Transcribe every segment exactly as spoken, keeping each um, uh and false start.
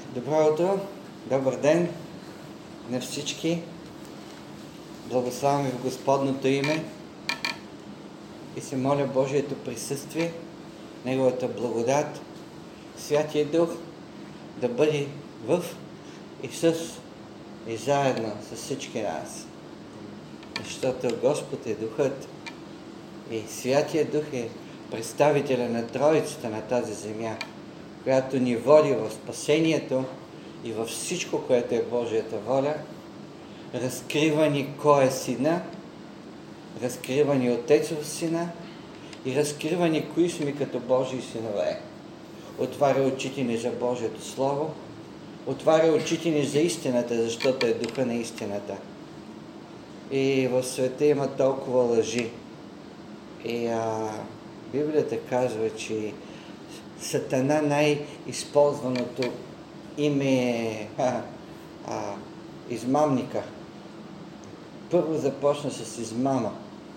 Добро утро, добър ден на всички. Благославям ви в Господното име и се моля Божието присъствие, Неговата благодат, Святия Дух да бъде в и с и заедно с всички нас. Защото Господ е Духът и Святия Дух е представителя на Троицата на тази земя, която ни води в спасението и във всичко, което е Божията воля, разкрива ни кой е Сина, разкрива ни Отец в Сина и разкрива ни кои сме като Божии синове. Отваря очите ни за Божието Слово, отваря очите ни за истината, защото е Духа на истината. И в света има толкова лъжи. И а, Библията казва, че Сатана най-използваното име е а, а, измамника. Първо започна с измама.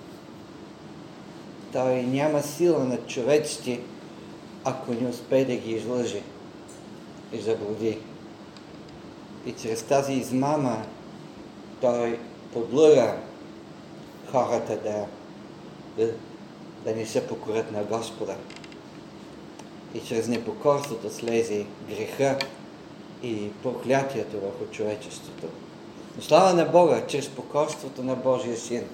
Той няма сила над човеците, ако не успее да ги излъже и заблуди. И чрез тази измама той подлъга хората да, да, да не се покорят на Господа. И чрез непокорството слезе греха и проклятието върху човечеството. Но слава на Бога, чрез покорството на Божия Син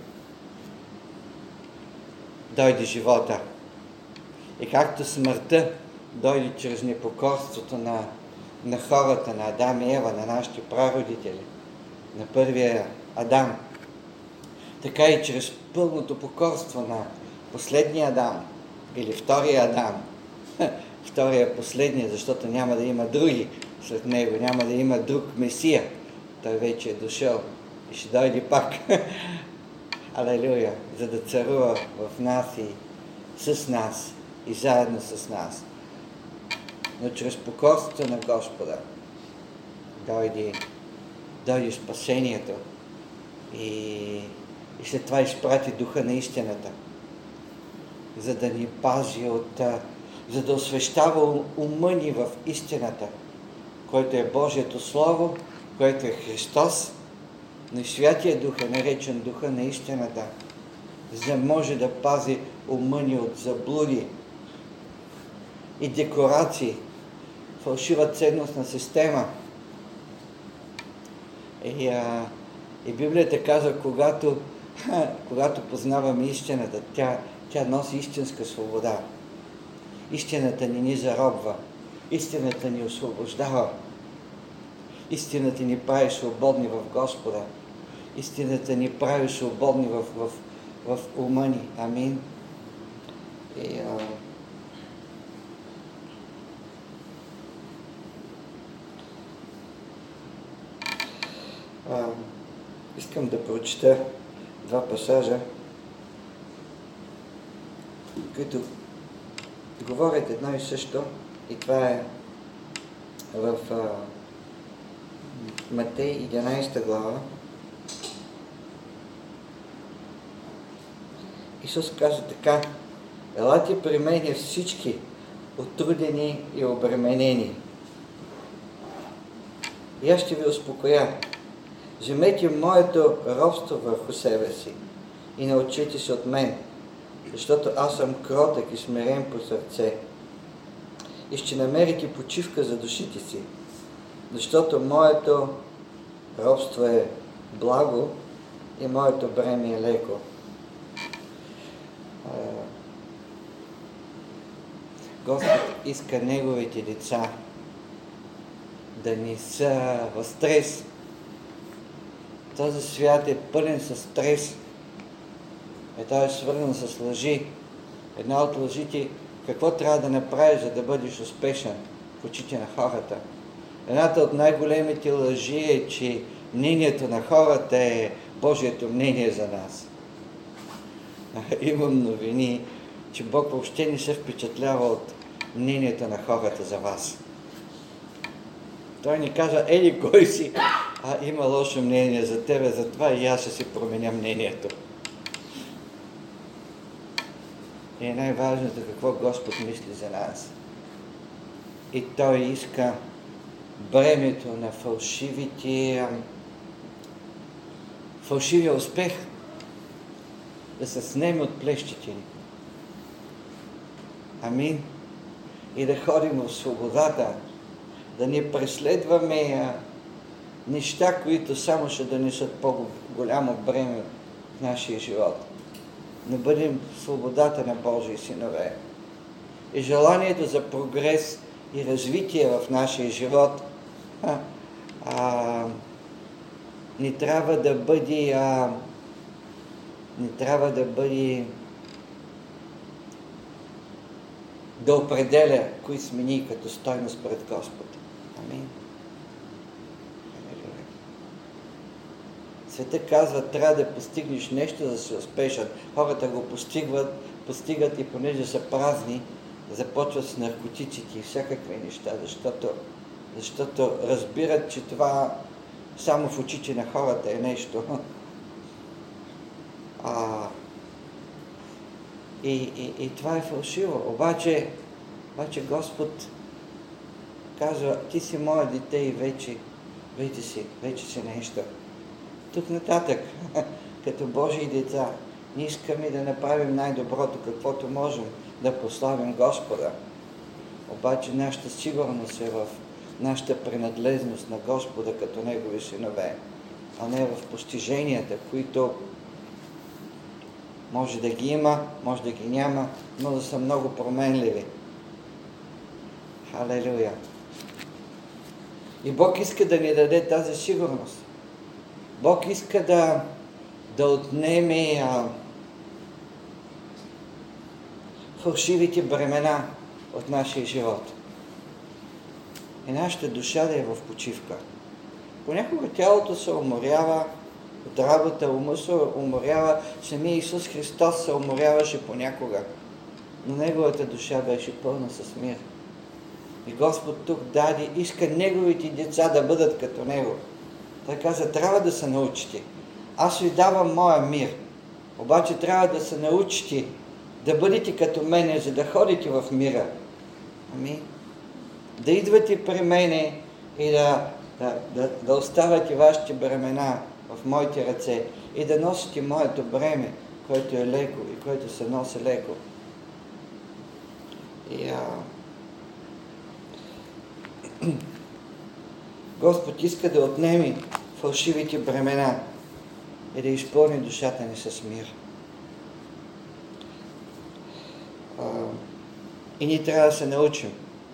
дойде живота. И както смъртта дойде чрез непокорството на, на хората, на Адам и Ева, на нашите прародители, на първия Адам, така и чрез пълното покорство на последния Адам или втория Адам. Втория е последния, защото няма да има други след него, няма да има друг Месия. Той вече е дошъл и ще дойде пак. Алелуя! За да царува в нас и с нас и заедно с нас. Но чрез покорството на Господа дойде, дойде спасението и, и след това изпрати Духа на истината, за да ни пази от... за да освещава ума ни в истината, който е Божието Слово, който е Христос, но и Святия Дух е наречен Духа на истината, за да може да пази ума ни от заблуди и декорации, фалшива ценностна система. И, а, и Библията казва, когато, когато познаваме истината, тя, тя носи истинска свобода. Истината ни ни заробва. Истината ни освобождава. Истината ни прави свободни в Господа. Истината ни прави свободни в, в, в ума ни. Амин. И, а... А, искам да прочета два пасажа, които говорят едно и също, и това е в а, Матей единайсета глава. Исус каза така: елате при мене всички отрудени и обременени, и аз ще ви успокоя. Вземете моето робство върху себе си и научете се от мен, защото аз съм кротък и смирен по сърце. И ще намерите почивка за душите си, защото моето робство е благо и моето бреме е леко. Господ иска Неговите деца да не са в стрес. Този свят е пълен с стрес. Е, той е свързан с лъжи. Една от лъжите, какво трябва да направиш, за да бъдеш успешен в очите на хората. Едната от най-големите лъжи е, че мнението на хората е Божието мнение за нас. Имам новини, че Бог въобще не се впечатлява от мнението на хората за вас. Той ни казва, ели кой си, а има лошо мнение за тебе, затова и аз ще си променя мнението. И е най-важното какво Господ мисли за нас. И Той иска бремето на фалшивите, фалшивия успех, да се снеме от плещите ни. Амин. И да ходим в свободата, да не преследваме неща, които само ще донесат по-голямо бреме в нашия живот. Не бъдем в свободата на Божии синове. И желанието за прогрес и развитие в нашия живот а, а, не трябва да бъде а, не трябва да бъде да определя кои сме ние като стойност пред Господ. Амин. Света казва, трябва да постигнеш нещо, за да се успешен. Хората го постигат, постигат и понеже са празни, започват с наркотиците и всякакви неща, защото, защото разбират, че това само в очите на хората е нещо. А, и, и, и това е фалшиво. Обаче, обаче Господ казва, ти си мое дете и вече, вече си, вече си нещо. Тук нататък, като Божии деца, ние искаме да направим най-доброто, каквото можем, да прославим Господа. Обаче нашата сигурност е в нашата принадлежност на Господа като Негови синове, а не в постиженията, които може да ги има, може да ги няма, но да са много променливи. Халелуя! И Бог иска да ни даде тази сигурност. Бог иска да, да отнеме а, фалшивите бремена от нашия живот. И нашата душа да е в почивка. Понякога тялото се уморява от работа, ума се уморява, самия Исус Христос се уморяваше понякога, но Неговата душа беше пълна с мир. И Господ тук даде, иска Неговите деца да бъдат като Него. Той каза, трябва да се научите. Аз ви давам моя мир, обаче трябва да се научите да бъдете като мене, за да ходите в мира. Ами, да идвате при мене и да, да, да, да оставате вашите бремена в моите ръце и да носите моето бреме, което е леко и което се носи леко. И, а... Господ иска да отнеми фалшивите бремена и да изпълни душата ни с мир. А... И ние трябва да се научим.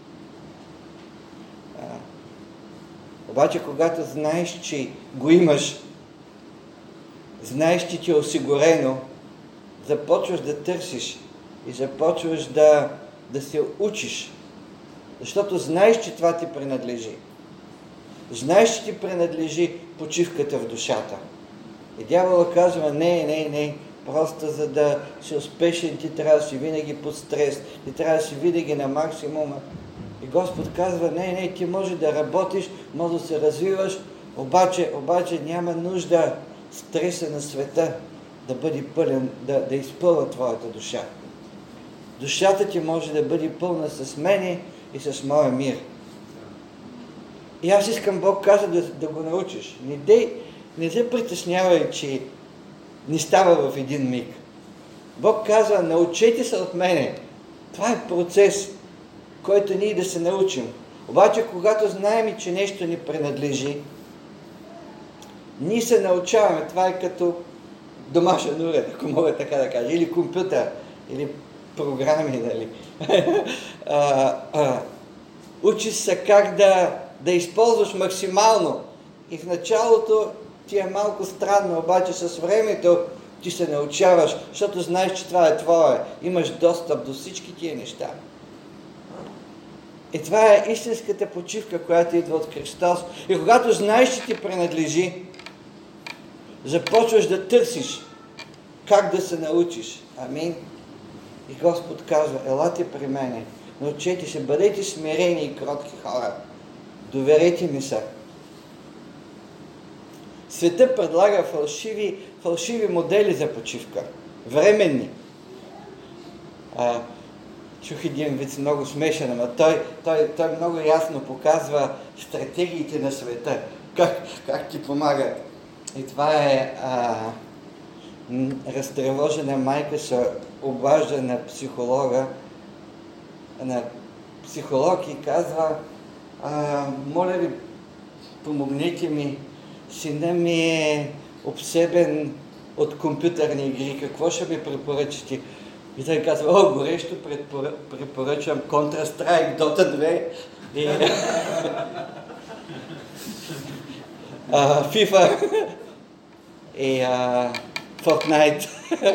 А... Обаче, когато знаеш, че го имаш, знаеш, че ти е осигурено, започваш да търсиш и започваш да, да се учиш. Защото знаеш, че това ти принадлежи. Знаеш, че ти принадлежи почивката в душата. И дявола казва, не, не, не, просто за да си успешен, ти трябва да си винаги под стрес, ти трябва да си винаги на максимума. И Господ казва, не, не, ти може да работиш, може да се развиваш, обаче, обаче няма нужда стреса на света да бъде пълен, да, да изпълва твоята душа. Душата ти може да бъде пълна с мене и с моя мир. И аз искам, Бог каза, да, да го научиш. Не, дей, не се притеснявай, че не става в един миг. Бог казва, научете се от мене. Това е процес, който ние да се научим. Обаче, когато знаем, че нещо ни принадлежи, ние се научаваме. Това е като домашен уред, ако мога така да кажа. Или компютър, или програми, нали. а, а, учиш се как да, да използваш максимално. И в началото ти е малко странно, обаче с времето ти се научаваш, защото знаеш, че това е твое. Имаш достъп до всички тия неща. И това е истинската почивка, която идва от Христос. И когато знаеш, че ти принадлежи, започваш да търсиш как да се научиш. Амин. И Господ казва, елате при мене, научете се, бъдете смирени и кротки хора. Доверете ми се. Света предлага фалшиви, фалшиви модели за почивка. Временни. А, чух един вид много смешен, ама той, той, той много ясно показва стратегиите на света, как, как ти помага. И това е а, разтревожена майка се обажда на психолога, на психолог и казва: а, моля ви, помогнете ми, сина ми е обсебен от компютърни игри, какво ще ми препоръчате? И той казва: о, горещо препоръчвам Counter-Strike, Dota две и а, FIFA и а, Fortnite.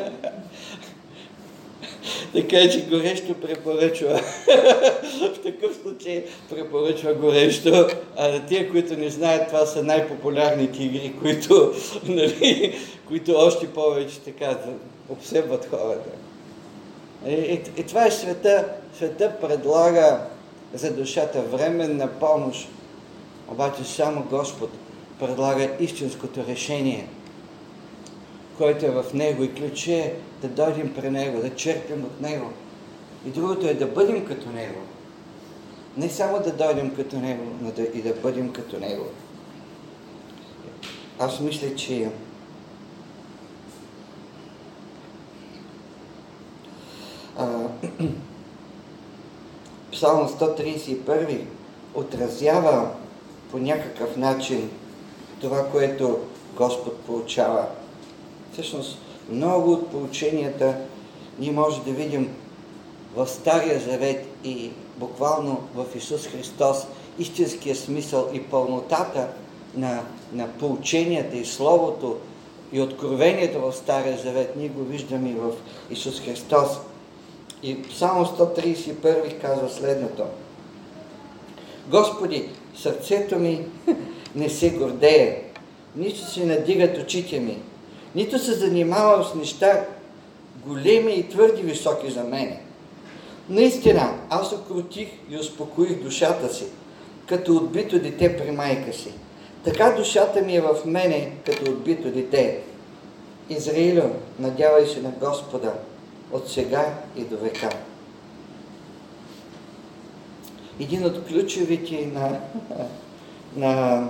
Така че горещо препоръчва. В такъв случай препоръчва горещо. А на тия, които не знаят, това са най-популярните игри, които, нали, които още повече така обсебват хората. И, и, и това е света. Света предлага за душата временна помощ, обаче само Господ предлага истинското решение, който е в Него, и ключ е да дойдем при Него, да черпим от Него. И другото е да бъдем като Него. Не само да дойдем като Него, но да, и да бъдем като Него. Аз мисля, че а, Псалм сто тридесет и първи отразява по някакъв начин това, което Господ получава. Всъщност, много от поученията ние може да видим в Стария Завет и буквално в Исус Христос, истинския смисъл и пълнотата на, на поученията и Словото и откровението в Стария Завет. Ние го виждаме и в Исус Христос. И Псалм сто тридесет и първи казва следното: Господи, сърцето ми не се гордее, нито се надигат очите ми, нито се занимавам с неща големи и твърди високи за мене. Наистина, аз окрутих и успокоих душата си, като отбито дете при майка си. Така душата ми е в мене, като отбито дете. Израилю, надявай се на Господа от сега и до века. Един от ключовите на, на,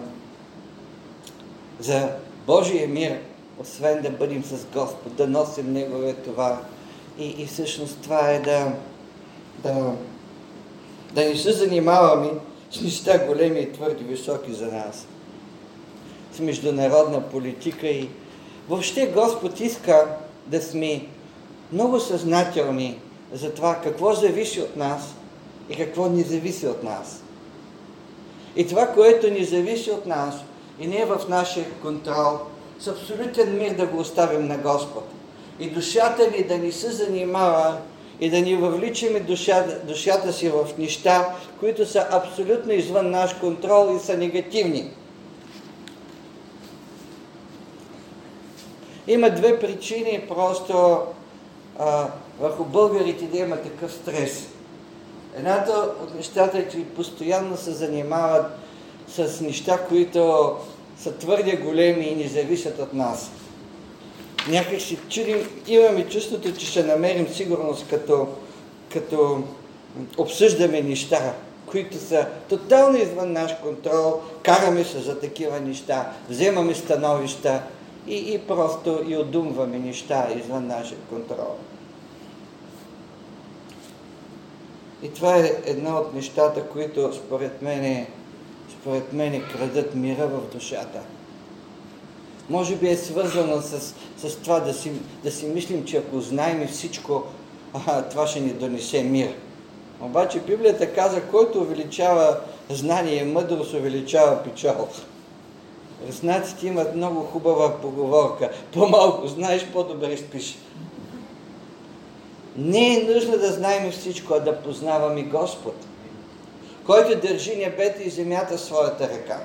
за Божия мир, освен да бъдем с Господ, да носим Неговия товар. И, и всъщност това е да, да, да не се занимаваме с неща големи и твърди високи за нас. С международна политика и въобще Господ иска да сме много съзнателни за това какво зависи от нас и какво не зависи от нас. И това, което не зависи от нас и не е в нашия контрол, с абсолютен мир да го оставим на Господ. И душата ни да ни се занимава и да ни въвличаме душата, душата си в неща, които са абсолютно извън наш контрол и са негативни. Има две причини просто а, върху българите да има такъв стрес. Едната от нещата е, че постоянно се занимават с неща, които са твърде големи и не зависят от нас. Някак си чудим, имаме чувството, че ще намерим сигурност, като, като обсъждаме неща, които са тотално извън наш контрол, караме се за такива неща, вземаме становища и, и просто и одумваме неща извън нашия контрол. И това е едно от нещата, които според мен, според мен крадат мира в душата. Може би е свързано с, с това да си, да си мислим, че ако знаем всичко, а, това ще ни донесе мир. Обаче Библията каза, който увеличава знание и мъдрост, увеличава печал. Руснаците имат много хубава поговорка: по-малко знаеш, по-добре спиш. Не е нужно да знаем всичко, а да познаваме Господ, който държи небето и земята в своята ръка.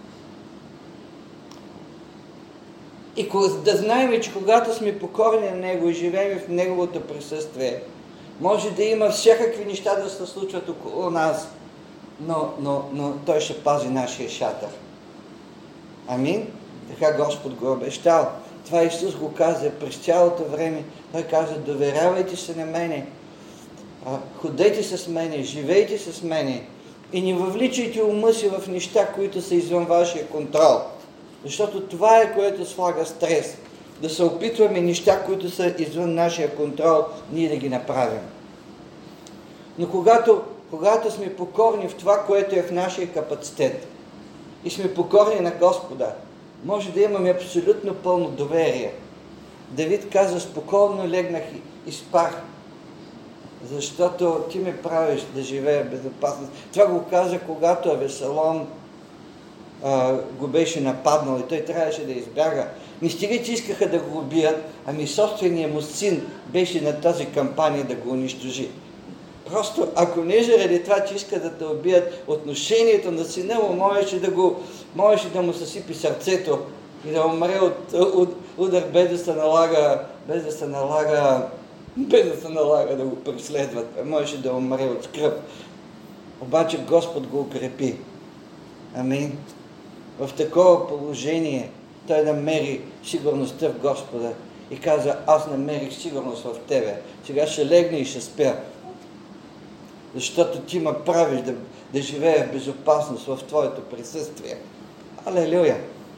И да знаем, че когато сме покорни на Него и живеем в Неговото присъствие, може да има всякакви неща да се случват около нас, но, но, но Той ще пази нашия шатър. Амин? Така Господ го обещал. Това Исус го каза през цялото време. Той каза: доверявайте се на мене. а, ходете с мене, живейте с мене и не въвличайте ума си в неща, които са извън вашия контрол. Защото това е, което слага стрес. Да се опитваме неща, които са извън нашия контрол, ние да ги направим. Но когато, когато сме покорни в това, което е в нашия капацитет и сме покорни на Господа, може да имаме абсолютно пълно доверие. Давид каза: спокойно легнах и спах, защото ти ме правиш да живея в безопасност. Това го каза, когато Авесалом а, го беше нападнал и той трябваше да избяга. Не стига, че искаха да го убият, ами собственият му син беше на тази кампания да го унищожи. Просто, ако не заради това, че искат да те убият, отношението на сина му можеше да, го, можеше да му съсипи сърцето и да умре от, от удар, без да се налага, без да се налага, без да се налага да го преследват. Можеше да умре от скръб. Обаче Господ го укрепи. Амин. В такова положение той намери сигурността в Господа и каза: аз намерих сигурност в тебе. Сега ще легна и ще спя. Защото ти ме правиш да, да живея в безопасност в твоето присъствие. Алелуя!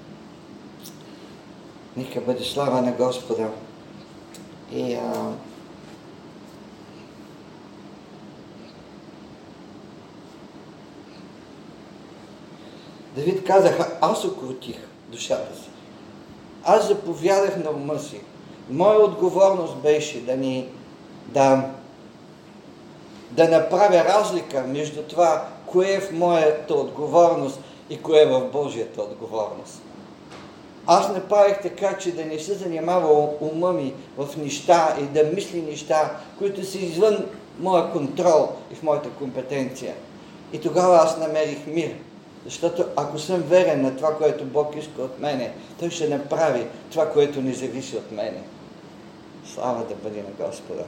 Нека бъде слава на Господа. И а... Давид казаха: аз укротих душата си. Аз заповядах на ума си. Моя отговорност беше да ни да да направя разлика между това, кое е в моята отговорност и кое е в Божията отговорност. Аз направих така, че да не се занимава ума ми в неща и да мисли неща, които са извън моя контрол и в моята компетенция. И тогава аз намерих мир. Защото ако съм верен на това, което Бог иска от мене, Той ще направи това, което не зависи от мене. Слава да бъде на Господа!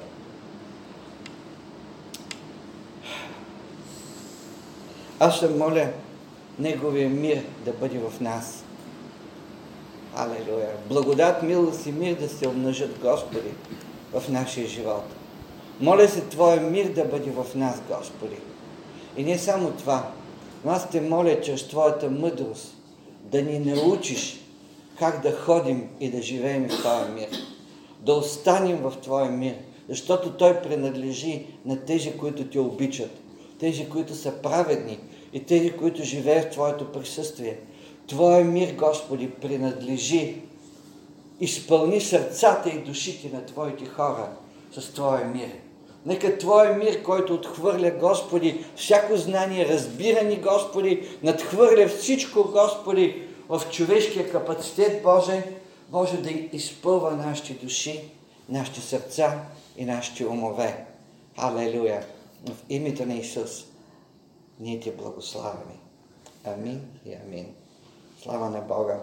Аз ще моля Неговия мир да бъде в нас. Алелуя! Благодат, милост и мир да се умножат, Господи, в нашия живот. Моля се Твоя мир да бъде в нас, Господи. И не само това, но аз те моля чрез Твоята мъдрост да ни научиш как да ходим и да живеем в Твоя мир. Да останем в Твоя мир, защото той принадлежи на тези, които Те обичат, тези, които са праведни и тези, които живеят в Твоето присъствие. Твоя мир, Господи, принадлежи. Изпълни сърцата и душите на Твоите хора с Твоя мир. Нека Твоя мир, който отхвърля, Господи, всяко знание, разбиране, Господи, надхвърля всичко, Господи, в човешкия капацитет, Боже, може да изпълва нашите души, нашите сърца и нашите умове. Алелуя! В името на Исус ние Ти благославяме. Амин и амин. Слава на Бога!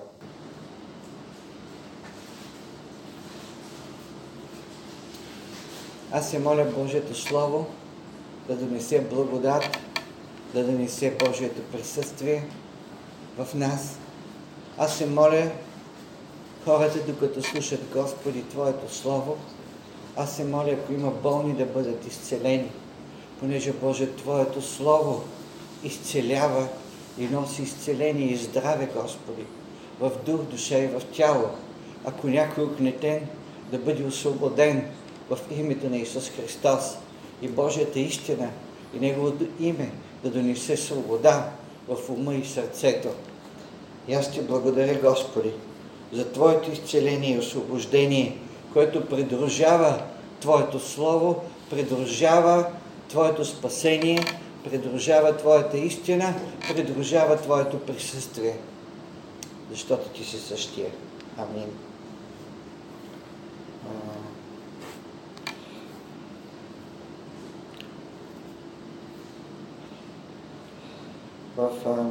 Аз се моля Божието Слово да донесе благодат, да донесе Божието присъствие в нас. Аз се моля хората, докато слушат, Господи, Твоето Слово, аз се моля, ако има болни, да бъдат изцелени, понеже, Боже, Твоето Слово изцелява и носи изцеление и здраве, Господи, в дух, душа и в тяло. Ако някой угнетен, да бъде освободен в името на Исус Христос и Божията истина и Неговото име да донесе свобода в ума и сърцето. И аз Ти благодаря, Господи, за Твоето изцеление и освобождение, което придружава Твоето Слово, придружава Твоето спасение, придружава Твоята истина, придружава Твоето присъствие. Защото Ти си същия. Амин. В а...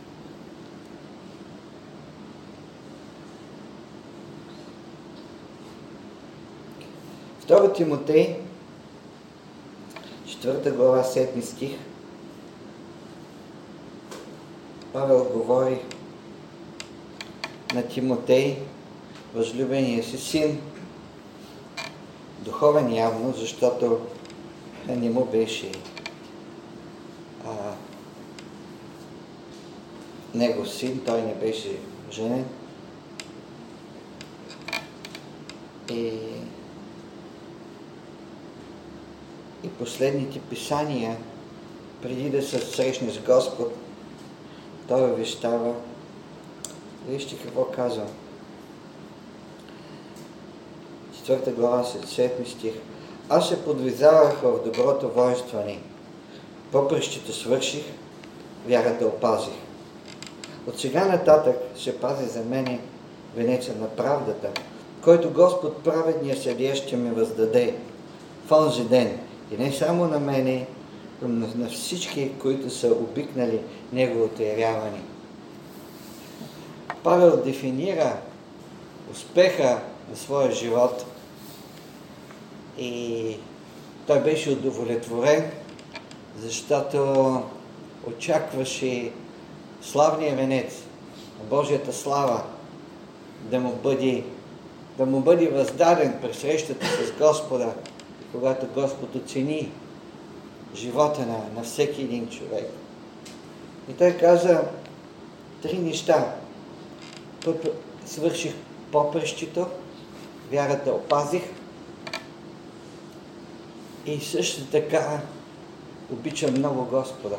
Втора Тимотей, четвърта глава, седми стих, Павел говори на Тимотей, възлюбения си син, духовен явно, защото не му беше а, негов син, той не беше женен. И, и последните писания, преди да се срещне с Господ, той увещава. Вижте какво казва. Четвърта глава, седми стих. Аз се подвизавах в доброто воинстване. Попрището свърших, вярата опазих. От сега нататък ще пази за мене венеца на правдата, който Господ праведния съдия ще ми въздаде в онзи ден. И не само на мене, но на всички, които са обикнали Неговото явяване. Павел дефинира успеха на своя живот и той беше удовлетворен, защото очакваше славния венец, Божията слава да му бъде, да му бъде въздаден при срещата с Господа, когато Господ оцени живота на, на всеки един човек. И той каза три неща. Свърших попрището, вярата опазих и също така обичам много Господа.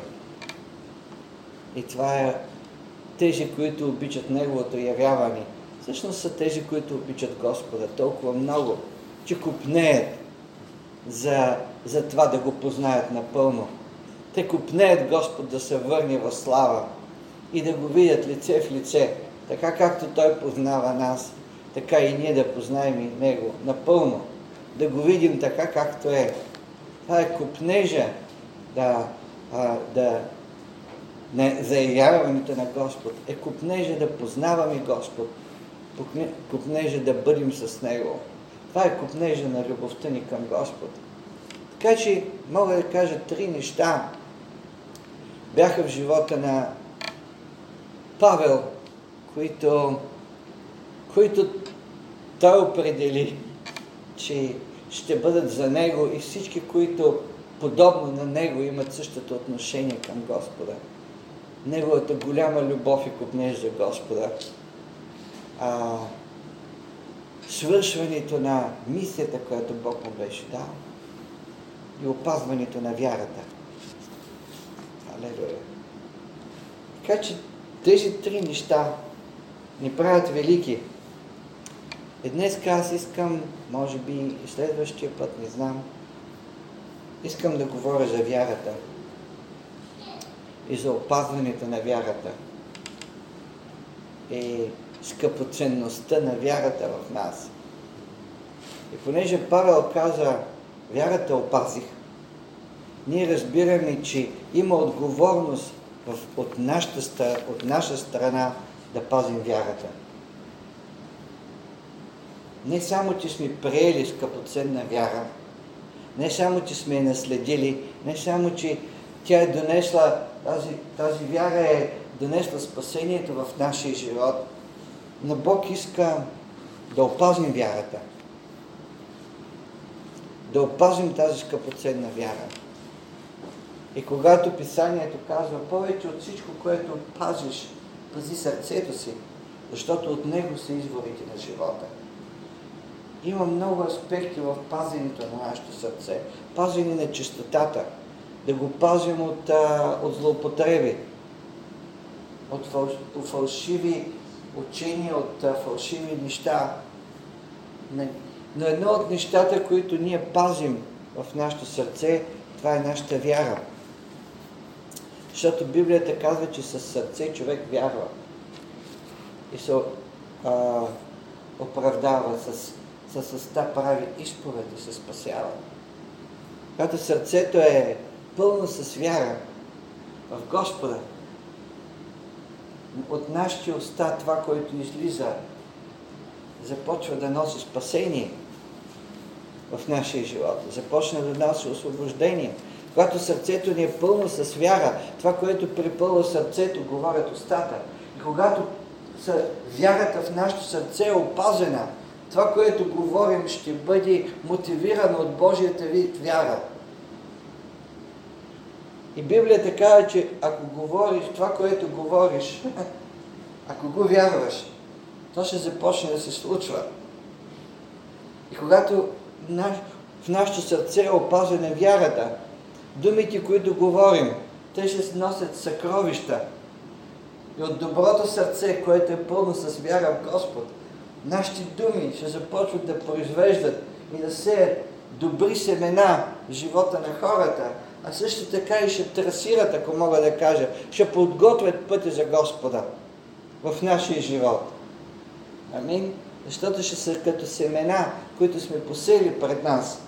И това е тези, които обичат Неговото явяване. Всъщност са тези, които обичат Господа толкова много, че купнеят за, за това да го познаят напълно. Те купнеят Господ да се върне в слава и да го видят лице в лице. Така както Той познава нас, така и ние да познаем и Него напълно. Да го видим така както е. Това е купнежа да, а, да не, за явяването на Господ. Е купнежа да познаваме Господ. Купнежа да бъдем с Него. Това е купнежа на любовта ни към Господ. Така че мога да кажа три неща бяха в живота на Павел, които, които той определи, че ще бъдат за него и всички, които подобно на него имат същото отношение към Господа. Неговата голяма любов и купнеж за Господа. А, свършването на мисията, която Бог му беше дал и опазването на вярата. Алелуя. Така че тези три неща ни правят велики. И днес аз искам, може би и следващия път, не знам, искам да говоря за вярата и за опазването на вярата и скъпоценността на вярата в нас. И понеже Павел каза, вярата опазих, ние разбираме, че има отговорност в, от, нашата, от наша страна да пазим вярата. Не само, че сме приели скъпоценна вяра, не само, че сме я наследили, не само, че тя е донесла, тази, тази вяра е донесла спасението в нашия живот, но Бог иска да опазим вярата. Да опазим тази скъпоценна вяра. И когато Писанието казва, повече от всичко, което пазиш, пази сърцето си, защото от него са изворите на живота. Има много аспекти в пазенето на нашето сърце. Пазене на чистотата. Да го пазим от, а, от злоупотреби, от фал, фалшиви учения, от а, фалшиви неща. Но едно от нещата, които ние пазим в нашето сърце, това е нашата вяра. Защото Библията казва, че със сърце човек вярва и се а, оправдава, с, с уста прави изповед и се спасява. Когато сърцето е пълно с вяра в Господа, от нашите уста това, което излиза, започва да носи спасение в нашия живот, започне да носи освобождение. Когато сърцето ни е пълно с вяра, това, което припълва сърцето, говорят устата. И когато вярата в нашето сърце е опазена, това, което говорим, ще бъде мотивирано от Божията вид вяра. И Библията казва, че ако говориш това, което говориш, ако го вярваш, то ще започне да се случва. И когато в нашето сърце е опазена вярата, думите, които говорим, те ще носят съкровища. И от доброто сърце, което е пълно с вяра в Господ, нашите думи ще започват да произвеждат и да сеят добри семена в живота на хората, а също така и ще трасират, ако мога да кажа, ще подготвят пътя за Господа в нашия живот. Амин. Защото ще са като семена, които сме посели пред нас.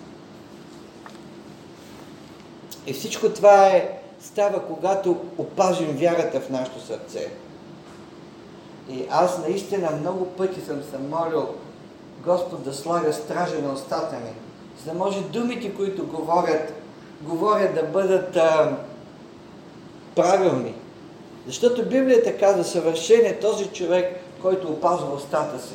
И всичко това е, става, когато опазим вярата в нашето сърце. И аз наистина много пъти съм се молил Господ да слага стража на устата ми, за да може думите, които говорят, говорят да бъдат а, правилни. Защото Библията казва, съвършен е този човек, който опазва устата си.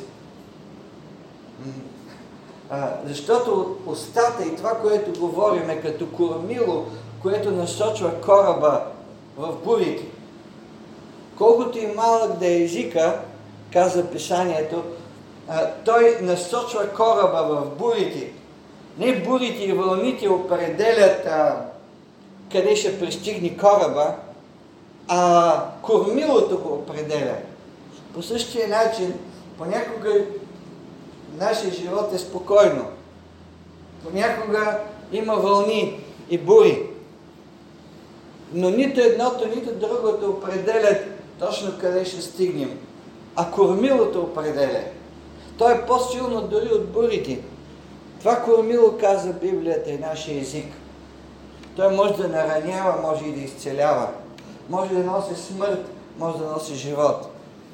А, защото устата и това, което говорим, е като кормило, което насочва кораба в бурите. Колкото и малък да е езика, каза Писанието, а, той насочва кораба в бурите. Не бурите и вълните определят а, къде ще пристигне кораба, а кормилото го определя. По същия начин, понякога нашия живот е спокойно. Понякога има вълни и бури. Но нито едното, нито другото определят точно къде ще стигнем. А кормилото определя. То е по-силно дори от бурите. Това кормило, каза Библията, е нашия език. Той може да наранява, може и да изцелява. Може да носи смърт, може да носи живот.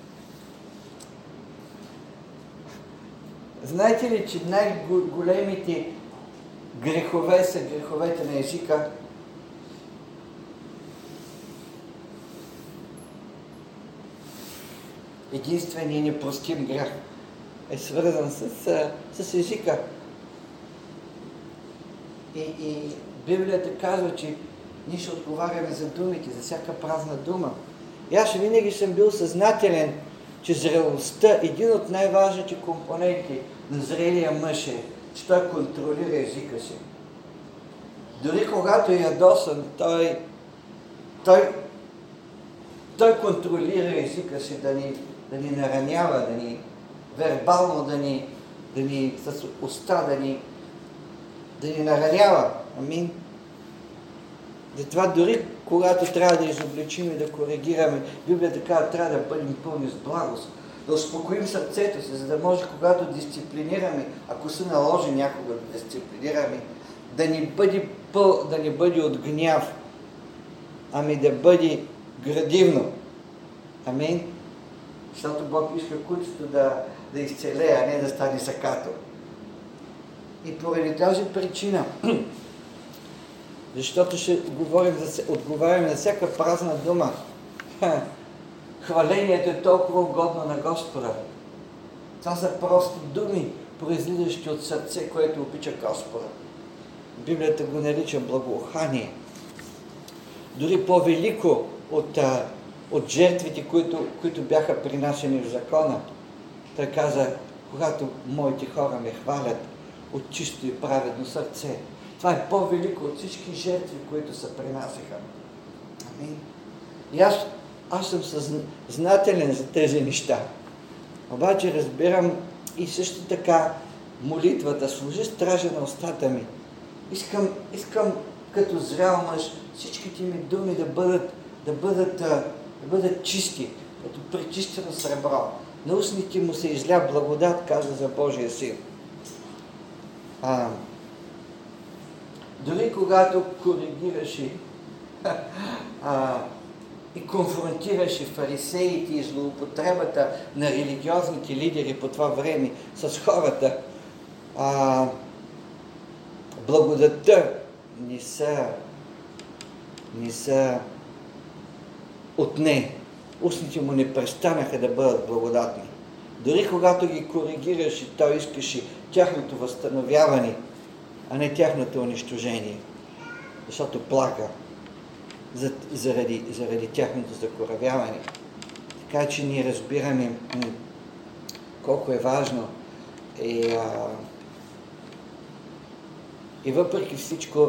Знаете ли, че най-големите грехове са греховете на езика? Единственият непростим грех е свързан с, с езика. И, и Библията казва, че ние ще отговаряме за думите, за всяка празна дума. И аз винаги съм бил съзнателен, че зрелостта, един от най-важните компоненти на зрелия мъж е, че той контролира езика си. Дори когато е ядосан, той, той, той контролира езика си да ни, да ни наранява, да ни вербално да ни, да ни с уста да ни, да ни наранява. Амин. Затова дори когато трябва да изобличим и да коригираме, Библията казва, трябва да бъдем пълни с благост, да успокоим сърцето си, за да може когато дисциплинираме, ако се наложи някога да дисциплинираме, да ни бъде пъл, да ни бъде от гняв, ами да бъде градивно. Амин. Защото Бог иска кучето да, да изцелее, а не да стане сакато. И поради тази причина, защото ще говорим за, отговаряме на всяка празна дума, хвалението е толкова угодно на Господа. Това са просто думи, произлизащи от сърце, което обича Господа. Библията го нарича благоухание. Дори по-велико от, от жертвите, които, които бяха принасени в закона. Той каза, когато моите хора ме хвалят от чисто и праведно сърце. Това е по-велико от всички жертви, които се принасяха. Амин. И аз, аз съм съзнателен за тези неща. Обаче разбирам и също така молитвата, служи стража на устата ми. Искам, искам като зрял мъж всичките ми думи да бъдат, да бъдат, да бъдат чисти, като пречистено сребро. На устните му се изля благодат, каза за Божия син. А, дори когато коригираше а, и конфронтираше фарисеите и злоупотребата на религиозните лидери по това време с хората, а, благодатта ни са, ни са отне. Устните му не престанаха да бъдат благодатни. Дори когато ги коригираше, той искаше тяхното възстановяване, а не тяхното унищожение. Защото плака. заради, заради тяхното закоравяване. Така че ние разбираме колко е важно и, а, и въпреки всичко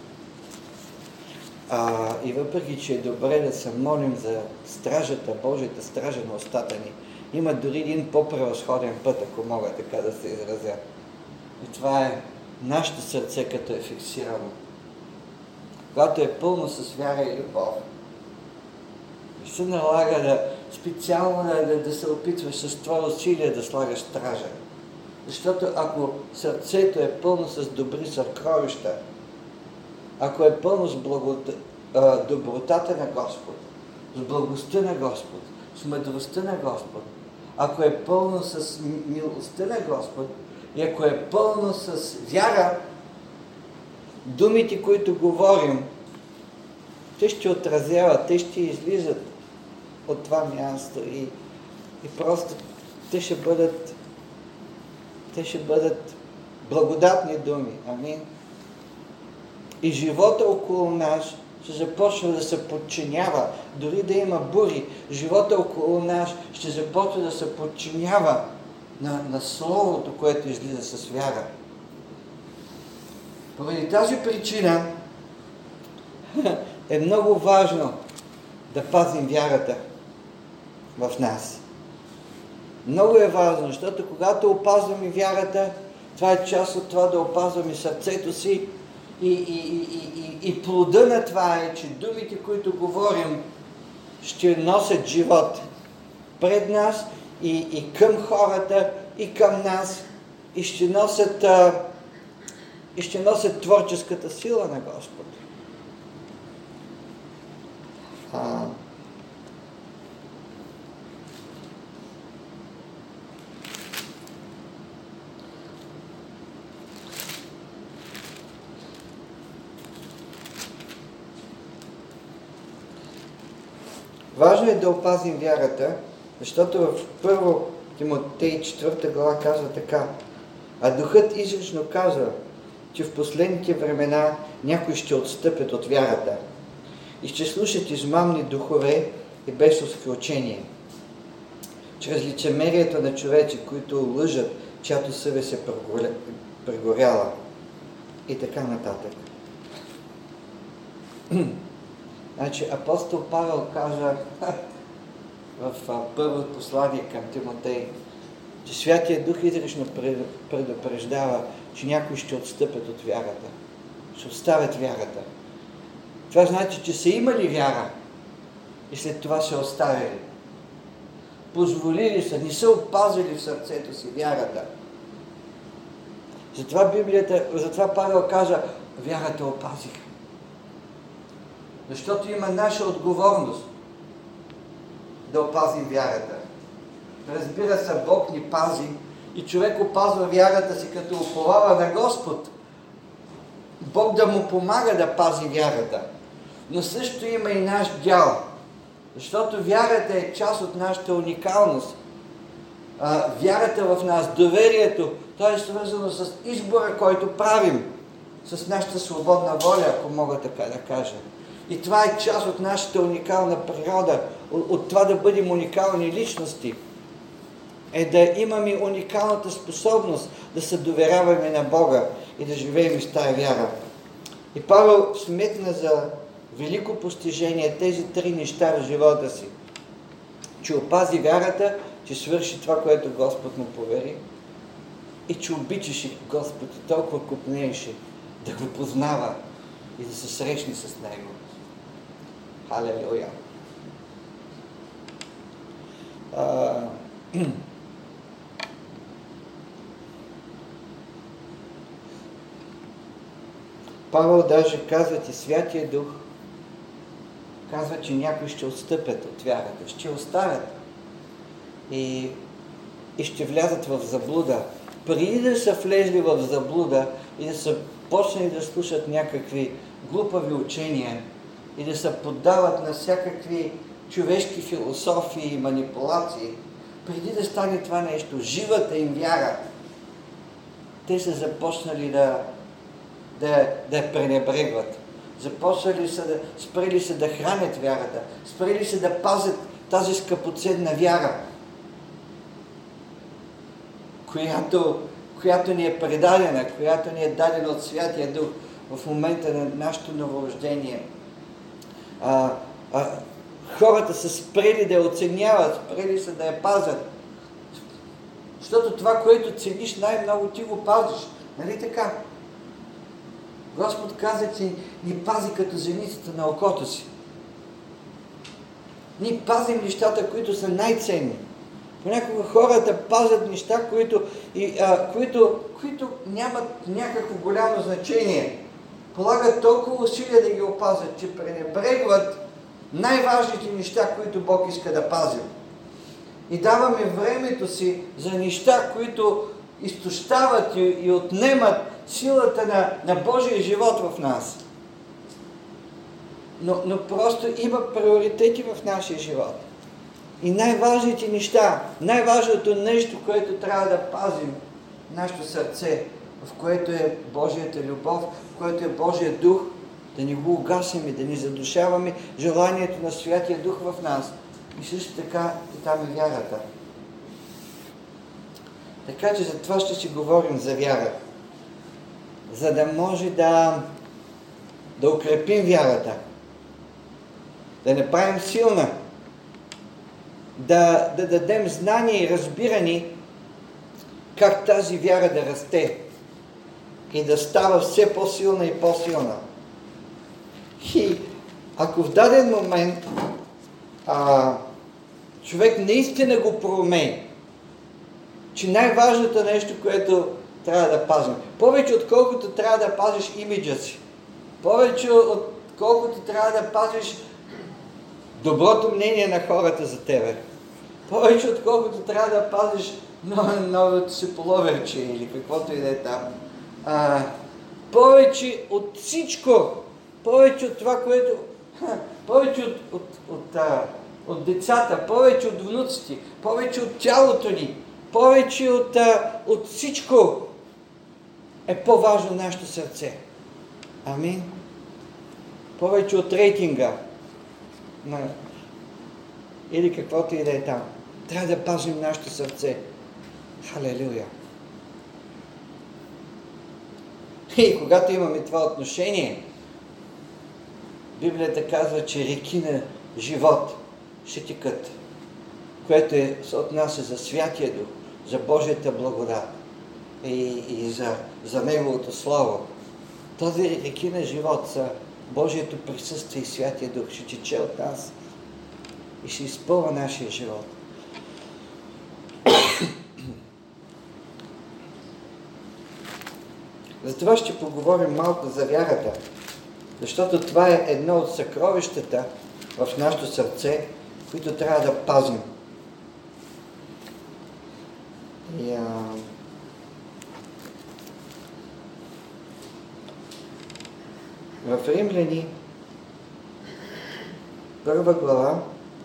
а, и въпреки, че е добре да се молим за стражата, Божията стража на устата ни, има дори един по-превъзходен път, ако мога така да се изразя. И това е нашето сърце, като е фиксирано. Когато е пълно с вяра и любов. И се налага да специално да, да се опитваш с това усилие да слагаш стража. Защото ако сърцето е пълно с добри съкровища, ако е пълно с благота, добротата на Господ, с благостта на Господ, с мъдростта на Господ, ако е пълно с милостта на Господ и ако е пълно с вяра, думите, които говорим, те ще отразяват, те ще излизат от това място и, и просто те ще бъдат те ще бъдат благодатни думи. Амин. И живота около нас ще започне да се подчинява, дори да има бури, живота около нас ще започне да се подчинява на, на Словото, което излиза с вяра. Поради тази причина е много важно да пазим вярата в нас. Много е важно, защото когато опазваме вярата, това е част от това да опазваме сърцето си и, и, и, и, и плода на това е, че думите, които говорим, ще носят живот пред нас и, и към хората, и към нас, и ще носят, а, и ще носят творческата сила на Господ. А, Важно е да опазим вярата, защото в първо Тимотей четвърта глава казва така: а Духът изрично казва, че в последните времена някои ще отстъпят от вярата и ще слушат измамни духове и бесовски учения, чрез лицемерието на човеци, които лъжат, чиято съвест е прегоряла и така нататък. Значи апостол Павел каза в първото послание към Тимотей, че Святия Дух изрично предупреждава, че някои ще отстъпят от вярата, ще оставят вярата. Това значи, че са имали вяра и след това се оставили. Позволили са, не са опазили в сърцето си вярата. Затова Библията, затова Павел каза, вярата опазих. Защото има наша отговорност да опазим вярата. Разбира се, Бог ни пази и човек опазва вярата си, като уповава на Господ. Бог да му помага да пази вярата. Но също има и наш дял. Защото вярата е част от нашата уникалност. А, вярата в нас, доверието, то е свързано с избора, който правим. С нашата свободна воля, ако мога така да кажа. И това е част от нашата уникална природа, от, от това да бъдем уникални личности. Е да имаме уникалната способност да се доверяваме на Бога и да живеем с тая вяра. И Павел сметна за велико постижение тези три неща в живота си. Че опази вярата, че свърши това, което Господ му повери и че обичаше Господ и толкова купнееше да го познава и да се срещне с Него. Халелуя! А... Павел даже казва, че Святия Дух казва, че някои ще отстъпят от вярата, ще оставят и, и ще влязат в заблуда. Преди да са влезли в заблуда и да са почнали да слушат някакви глупави учения и да се поддават на всякакви човешки философии и манипулации, преди да стане това нещо, живата им вяра, те са започнали да, да, да я пренебрегват. започнали са да, спрели са да хранят вярата, спрели са да пазят тази скъпоценна вяра, която, която ни е предадена, която ни е дадена от Святия Дух в момента на нашето новорождение. А, а, хората са спрели да я оценяват, спрели са да я пазят. Защото това, което цениш най-много, ти го пазиш. Нали така? Господ каза, че ни пази като зеницата на окото си. Ние пазим нещата, които са най-ценни. Понякога хората пазят неща, които, и, а, които, които нямат някакво голямо значение. Полагат толкова усилия да ги опазят, че пренебрегват най-важните неща, които Бог иска да пазим. И даваме времето си за неща, които изтощават и, и отнемат силата на, на Божия живот в нас. Но, но просто има приоритети в нашия живот. И най-важните неща, най-важното нещо, което трябва да пазим, нашето сърце, в което е Божията любов, в което е Божия дух, да ни го угасим и да ни задушаваме желанието на Святия Дух в нас. И също така и там е вярата. Така че за това ще си говорим за вяра. За да може да, да укрепим вярата, да не правим силна, да, да дадем знание и разбиране как тази вяра да расте и да става все по-силна и по-силна. И ако в даден момент а, човек наистина го промени, че най-важното нещо, което трябва да пазим, повече отколкото трябва да пазиш имиджа си, повече отколкото трябва да пазиш доброто мнение на хората за тебе, повече отколкото трябва да пазиш новото си половерче или каквото и да е там, а, повече от всичко, повече от това, което, повече от, от, от, а, от децата, повече от внуците, повече от тялото ни, повече от, а, от всичко е по-важно нашето сърце. Амин. Повече от рейтинга на, или каквото и да е там. Трябва да пазим нашето сърце. Халелуя. И когато имаме това отношение, Библията казва, че реки на живот ще текат, което е, се отнася за Святия Дух, за Божията благодат и, и за, за Неговото Слово. Този реки на живот са Божието присъствие и Святия Дух ще тече от нас и ще изпълва нашия живот. Затова ще поговорим малко за вярата, защото това е едно от съкровищата в нашето сърце, които трябва да пазим. И, а... В Римляни, първа глава,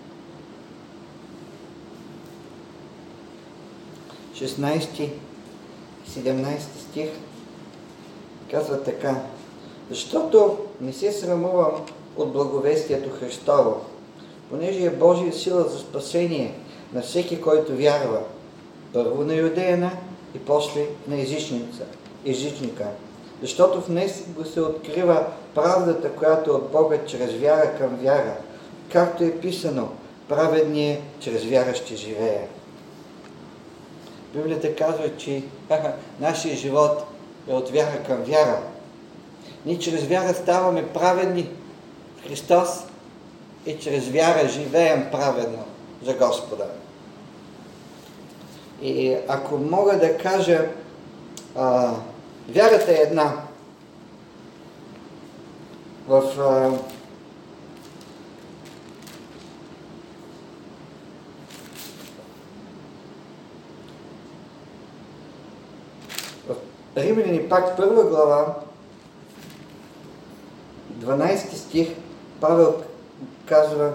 шестнайсети и седемнайсети стих, казва така: защото не се срамувам от благовестието Христово, понеже е Божия сила за спасение на всеки, който вярва, първо на юдеяна и после на езичница, езичника. Защото в него се открива правдата, която е от Бога чрез вяра към вяра, както е писано: праведният чрез вяра ще живее. Библията казва, че нашия живот е от вяра към вяра. Ние чрез вяра ставаме праведни в Христос и чрез вяра живеем праведно за Господа. И ако мога да кажа, а, вярата е една. В а, в Римляни пак първа глава, дванайсети стих, Павел казва,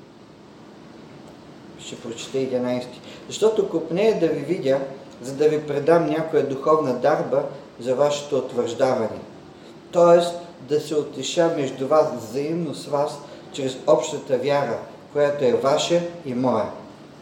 ще прочете единайсети. Защото копнея да ви видя, за да ви предам някоя духовна дарба за вашето утвърждаване. Тоест, да се утеша между вас взаимно с вас, чрез общата вяра, която е ваша и моя.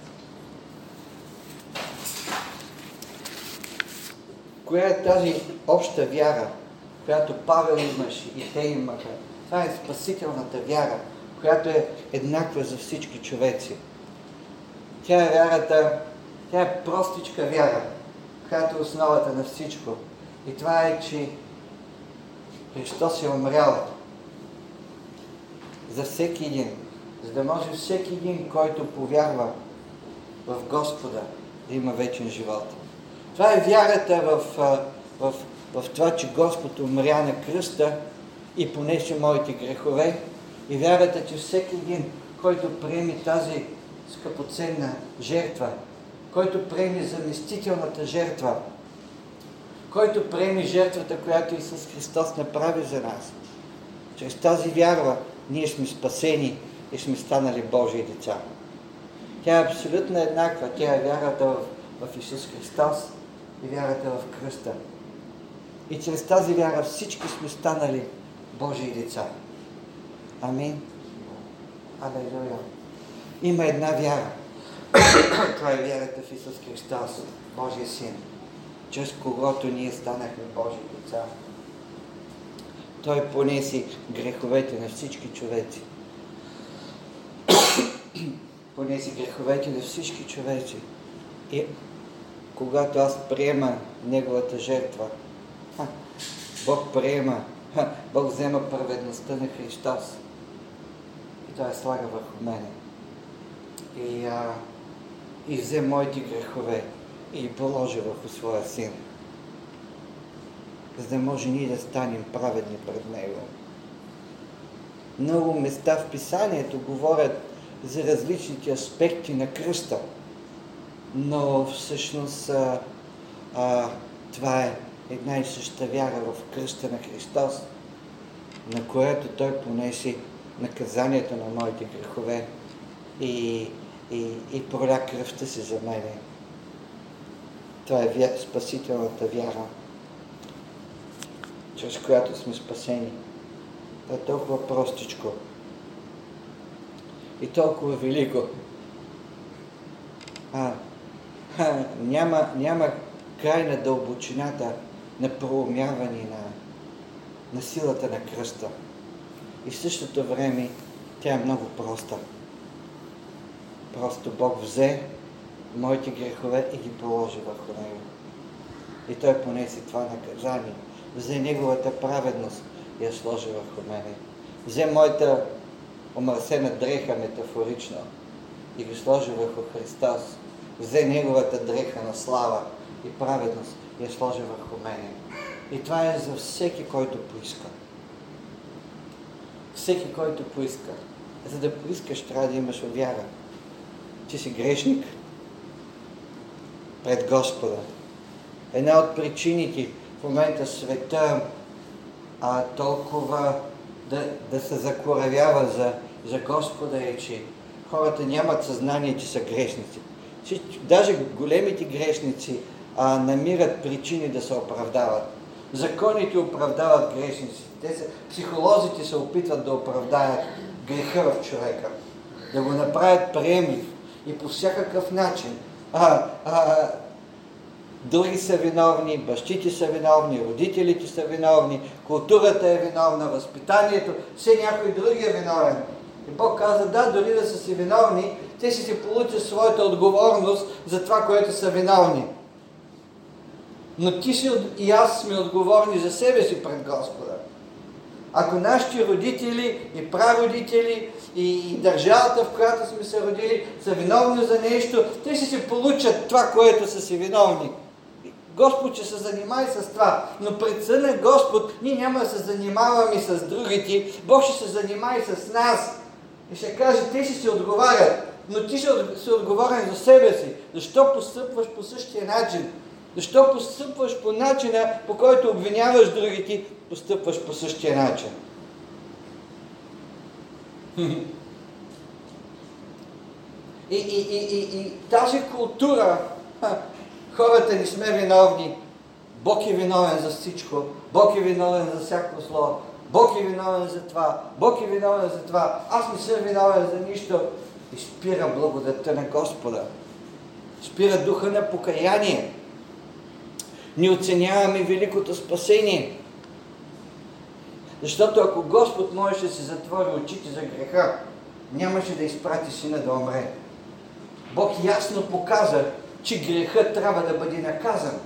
Коя е тази обща вяра, която Павел имаше и те имаха? Това е спасителната вяра, която е еднаква за всички човеци. Тя е вярата, тя е простичка вяра, която е основата на всичко. И това е, че Христос е умрял за всеки един, за да може всеки един, който повярва в Господа, да има вечен живот. Това е вярата в, в, в това, че Господ умря на кръста и понесе моите грехове, и вярата, че всеки един, който приеме тази скъпоценна жертва, който приеме заместителната жертва, който приеме жертвата, която Исус Христос направи за нас. Чрез тази вяра ние сме спасени и сме станали Божии деца. Тя е абсолютно еднаква. Тя е вярата в, в Исус Христос и вярата в кръста. И чрез тази вяра всички сме станали Божии деца. Амин. Алелуя. Има една вяра. Това е вярата в Исус Христос, Божия Син, чрез когото ние станахме Божии деца. Той понеси греховете на всички човеци. Понеси греховете на всички човеци. И когато аз приема Неговата жертва, Бог приема, Бог взема праведността на Христос и Той слага върху мене. И, а, и взе моите грехове и ги положи върху своя Син, за да може ние да станем праведни пред Него. Много места в Писанието говорят за различните аспекти на кръста, но всъщност а, а, това е една и съща вяра в кръста на Христос, на което Той понесе наказанието на моите грехове и, и, и проля кръвта си за мене. Това е вя... спасителната вяра, чрез която сме спасени. Това е толкова простичко и толкова велико. А, а, няма, няма край на дълбочината на проумяване на, на силата на кръста. И в същото време тя е много проста. Просто Бог взе моите грехове и ги положи върху Него. И Той понесе това наказание. Взе Неговата праведност и я сложи върху мене. Взе моята омърсена дреха метафорично и ги сложи върху Христос. Взе Неговата дреха на слава и праведност и я сложи върху мене. И това е за всеки, който поиска. Всеки, който поиска. За да поискаш, трябва да имаш вяра, че си грешник пред Господа. Една от причините в момента света а, толкова да, да се закоравява за, за Господа е, че хората нямат съзнание, че са грешници. Даже големите грешници а, намират причини да се оправдават. Законите оправдават грешници. Те са, психолозите се опитват да оправдаят греха в човека, да го направят приемлив и по всякакъв начин. А, а, други са виновни, бащите са виновни, родителите са виновни, културата е виновна, възпитанието, все някой други е виновен. И Бог каза, да, дори да са си виновни, те си си получат своята отговорност за това, което са виновни. Но ти си и аз сме отговорни за себе си пред Господа. Ако нашите родители и прародители и, и държавата, в която сме се родили, са виновни за нещо, те ще си получат това, което са си виновни. Господ ще се занимава с това, но пред съда на Господ ние няма да се занимаваме с другите, Бог ще се занимава и с нас. И ще каже, те ще си отговарят, но ти ще си отговорен за себе си. Защо постъпваш по същия начин? Защо постъпваш по начина, по който обвиняваш другите, постъпваш по същия начин? И, и, и, и, и тази култура, хората не сме виновни, Бог е виновен за всичко, Бог е виновен за всяко зло, Бог е виновен за това, Бог е виновен за това, аз не съм виновен за нищо. И спира благодатта на Господа. Спира духа на покаяние. Не оценяваме великото спасение. Защото ако Господ можеше да си затвори очите за греха, нямаше да изпрати сина да умре. Бог ясно показа, че грехът трябва да бъде наказан.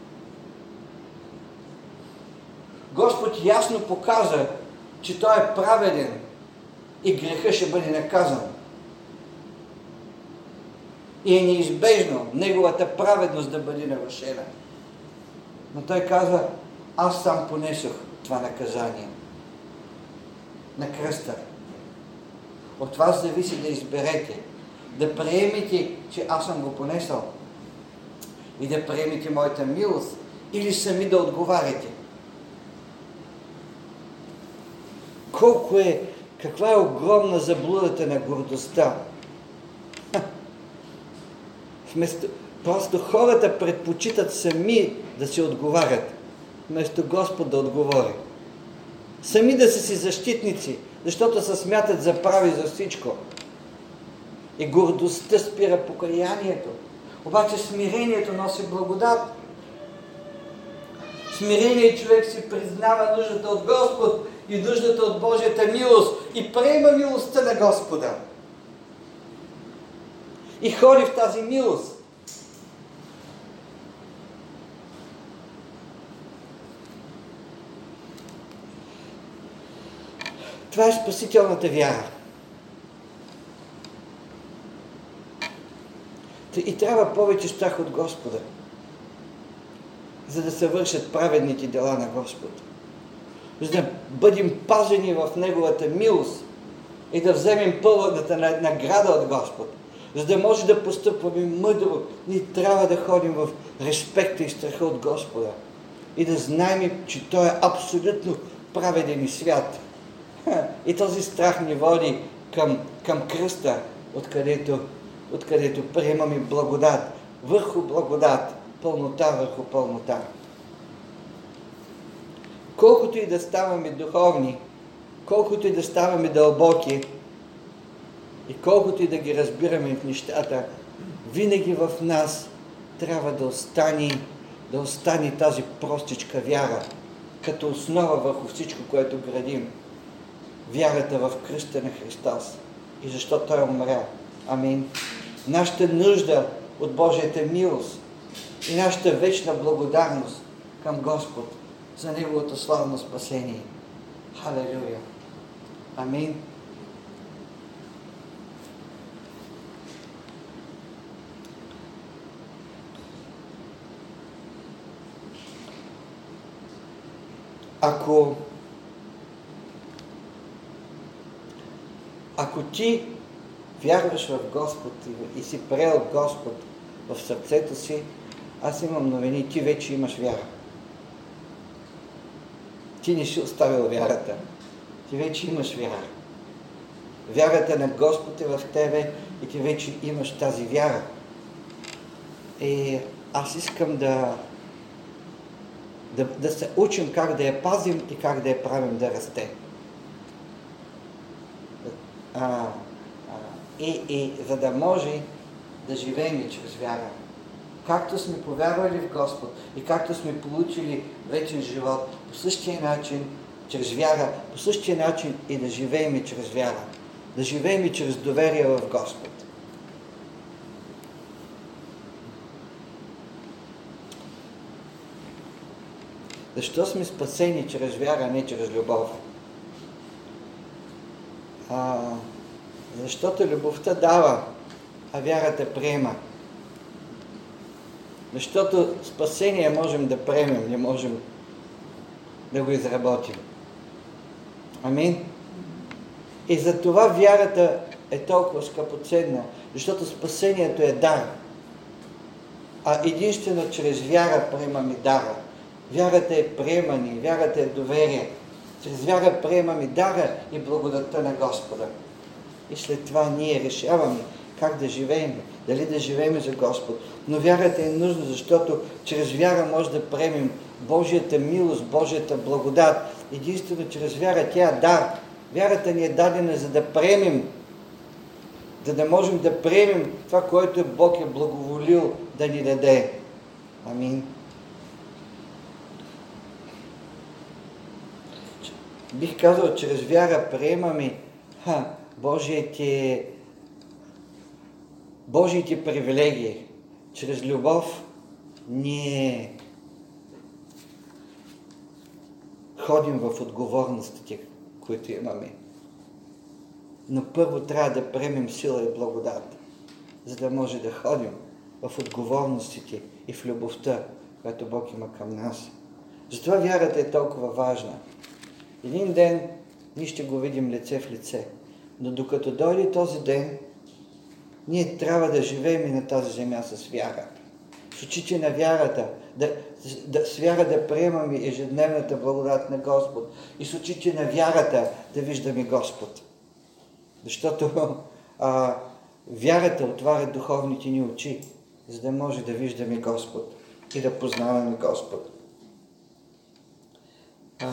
Господ ясно показа, че Той е праведен и грехът ще бъде наказан. И е неизбежно Неговата праведност да бъде навършена. Но Той каза, аз сам понесох това наказание на кръста. От вас зависи да изберете, да приемете, че аз съм го понесъл и да приемете моята милост, или сами да отговаряте. Колко е, каква е огромна заблудата на гордостта. Вместо, просто хората предпочитат сами да си отговарят, вместо Господ да отговори. Сами да са си защитници, защото се смятат за прави за всичко. И гордостта спира покаянието. Обаче смирението носи благодат. Смирение човек си признава нуждата от Господ и нуждата от Божията милост и приема милостта на Господа. И ходи в тази милост. Това е спасителната вяра. И трябва повече страх от Господа, за да се вършат праведните дела на Господ. За да бъдем пазени в Неговата милост и да вземем пълната награда от Господ. За да може да постъпваме мъдро, ние трябва да ходим в респекта и страха от Господа. И да знаем, че Той е абсолютно праведен и свят. И този страх ни води към, към кръста, откъдето, откъдето приемаме благодат, върху благодат, пълнота върху пълнота. Колкото и да ставаме духовни, колкото и да ставаме дълбоки и колкото и да ги разбираме в нещата, винаги в нас трябва да остане, да остане тази простичка вяра, като основа върху всичко, което градим. Вярата в кръста на Христос и защо Той умря. Амин. Нашата нужда от Божията милост и нашата вечна благодарност към Господ за Неговото славно спасение. Халелуя. Амин. Ако Ако ти вярваш в Господ и си приел Господ в сърцето си, аз имам новини, ти вече имаш вяра. Ти не си оставил вярата. Ти вече имаш вяра. Вярата на Господ е в тебе и ти вече имаш тази вяра. И аз искам да, да, да се учим как да я пазим и как да я правим да расте. А, а, и, и за да може да живеем чрез вяра. Както сме повярвали в Господ и както сме получили вечен живот, по същия начин, чрез вяра, по същия начин и да живеем чрез вяра. Да живеем чрез доверие в Господ. Защо сме спасени чрез вяра, а не чрез любов? А, защото любовта дава, а вярата приема. Защото спасение можем да приемем, не можем да го изработим. Амин. И за това вярата е толкова скъпоценна, защото спасението е дар. А единствено чрез вяра приемаме дара. Вярата е приемане, вярата е доверие. Чрез вяра приемаме дара и благодатта на Господа. И след това ние решаваме как да живеем, дали да живеем за Господ. Но вярата е нужна, защото чрез вяра може да приемем Божията милост, Божията благодат единствено чрез вяра. Тя е дар. Вярата ни е дадена, за да приемем, за да можем да приемем това, което Бог е благоволил да ни даде. Амин. Бих казал, чрез вяра приемаме ха, Божиите, Божиите привилегии. Чрез любов ние ходим в отговорностите, които имаме. Но първо трябва да приемем сила и благодат, за да може да ходим в отговорностите и в любовта, която Бог има към нас. Затова вярата е толкова важна. Един ден ние ще го видим лице в лице, но докато дойде този ден, ние трябва да живеем и на тази земя с вяра. С очите на вярата, да, да, с вяра да приемаме ежедневната благодат на Господ и с очите на вярата да виждаме Господ. Защото а, вярата отваря духовните ни очи, за да може да виждаме Господ и да познаваме Господ. А,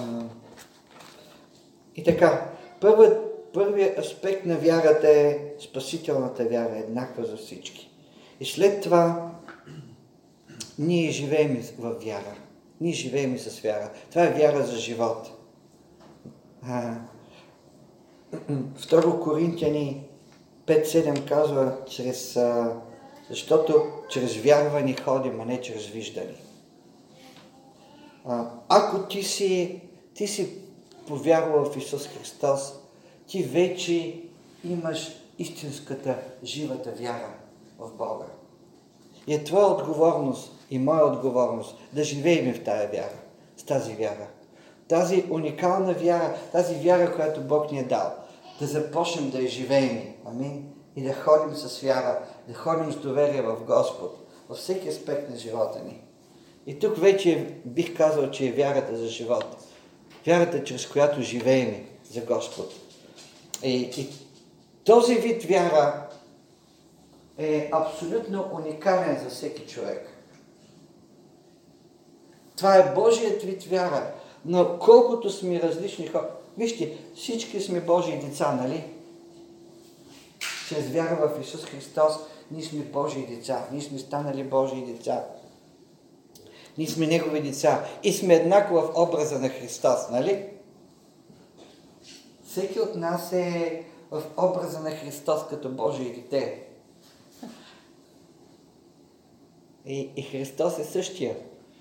и така, първият Първият аспект на вярата е спасителната вяра, еднаква за всички. И след това ние живеем в вяра. Ние живеем с вяра. Това е вяра за живот. Второ Коринтияни пет седем казва, чрез, а, защото чрез вярване ходим, а не чрез виждане. А, ако ти си, ти си повярвал в Исус Христос, ти вече имаш истинската, живата вяра в Бога. И е твоя отговорност и моя отговорност да живеем в тази вяра, с тази вяра. Тази уникална вяра, тази вяра, която Бог ни е дал, да започнем да я живеем. Амин. И да ходим с вяра, да ходим с доверие в Господ, във всеки аспект на живота ни. И тук вече бих казал, че е вярата за живот. Вярата, чрез която живеем за Господ. И, и този вид вяра е абсолютно уникален за всеки човек. Това е Божият вид вяра. Но колкото сме различни хора, вижте, всички сме Божии деца, нали? Чрез вяра в Исус Христос, ние сме Божии деца, ние сме станали Божии деца. Ние сме Негови деца и сме еднакво в образа на Христос, нали? Всеки от нас е в образа на Христос като Божие дете. И, и Христос е същия.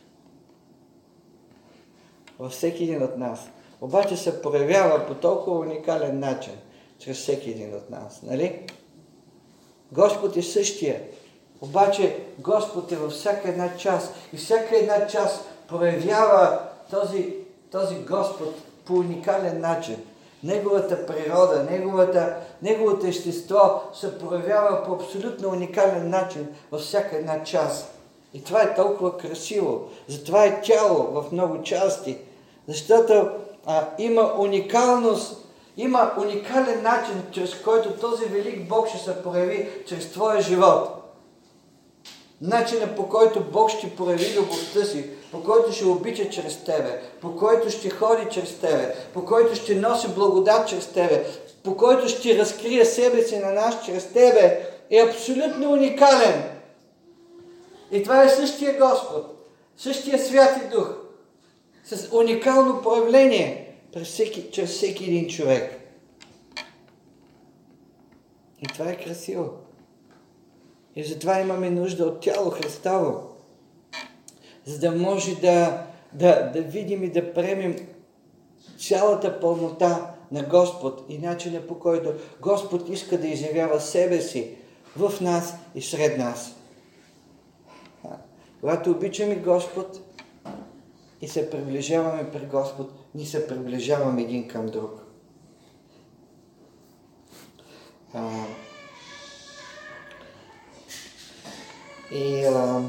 Във всеки един от нас. Обаче се проявява по толкова уникален начин, чрез всеки един от нас. Нали? Господ е същия. Обаче Господ е във всяка една част. И всяка една част проявява този, този Господ по уникален начин. Неговата природа, неговата, неговото естество се проявява по абсолютно уникален начин във всяка една част. И това е толкова красиво. Затова е тяло в много части. Защото а, има уникалност, има уникален начин, чрез който този велик Бог ще се прояви чрез твоя живот. Начинът, по който Бог ще прояви любовта си, по който ще обича чрез тебе, по който ще ходи чрез тебе, по който ще носи благодат чрез тебе, по който ще разкрие себе си на нас чрез тебе, е абсолютно уникален. И това е същия Господ, същия Святи Дух, с уникално проявление през всеки, чрез всеки един човек. И това е красиво. И затова имаме нужда от тяло Христово, за да може да, да, да видим и да приемем цялата пълнота на Господ и начина, по който Господ иска да изявява себе си в нас и сред нас. Когато обичаме Господ и се приближаваме при Господ, ние се приближаваме един към друг. А, и а,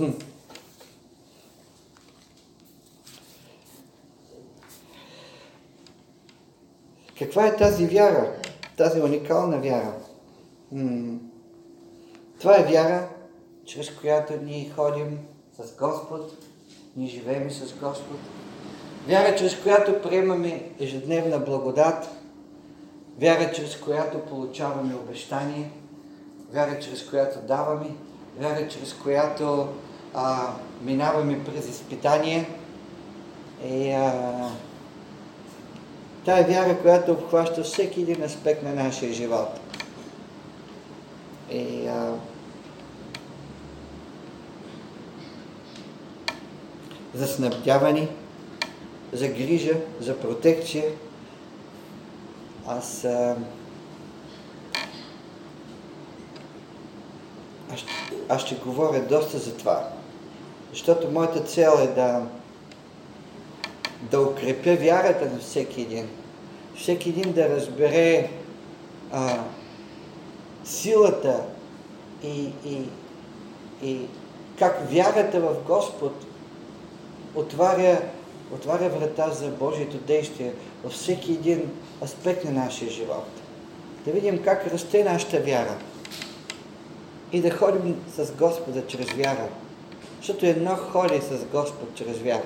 каква е тази вяра? Тази уникална вяра? М- това е вяра, чрез която ние ходим с Господ, ние живеем с Господ Вяра, чрез която приемаме ежедневна благодат, вяра, чрез която получаваме обещание, вяра, чрез която даваме, вяра, чрез която а, минаваме през изпитание. И а, тая вяра, която обхваща всеки един аспект на нашия живот. И а, за снабдяване, за грижа, за протекция. Аз, а, аз, ще, аз ще говоря доста за това, защото моята цел е да, да укрепя вярата на всеки един. Всеки един да разбере а, силата и, и, и как вярата в Господ отваря, отваря врата за Божието действие във всеки един аспект на нашия живот. Да видим как расте нашата вяра и да ходим с Господа чрез вяра. Защото едно ходи с Господ чрез вяра.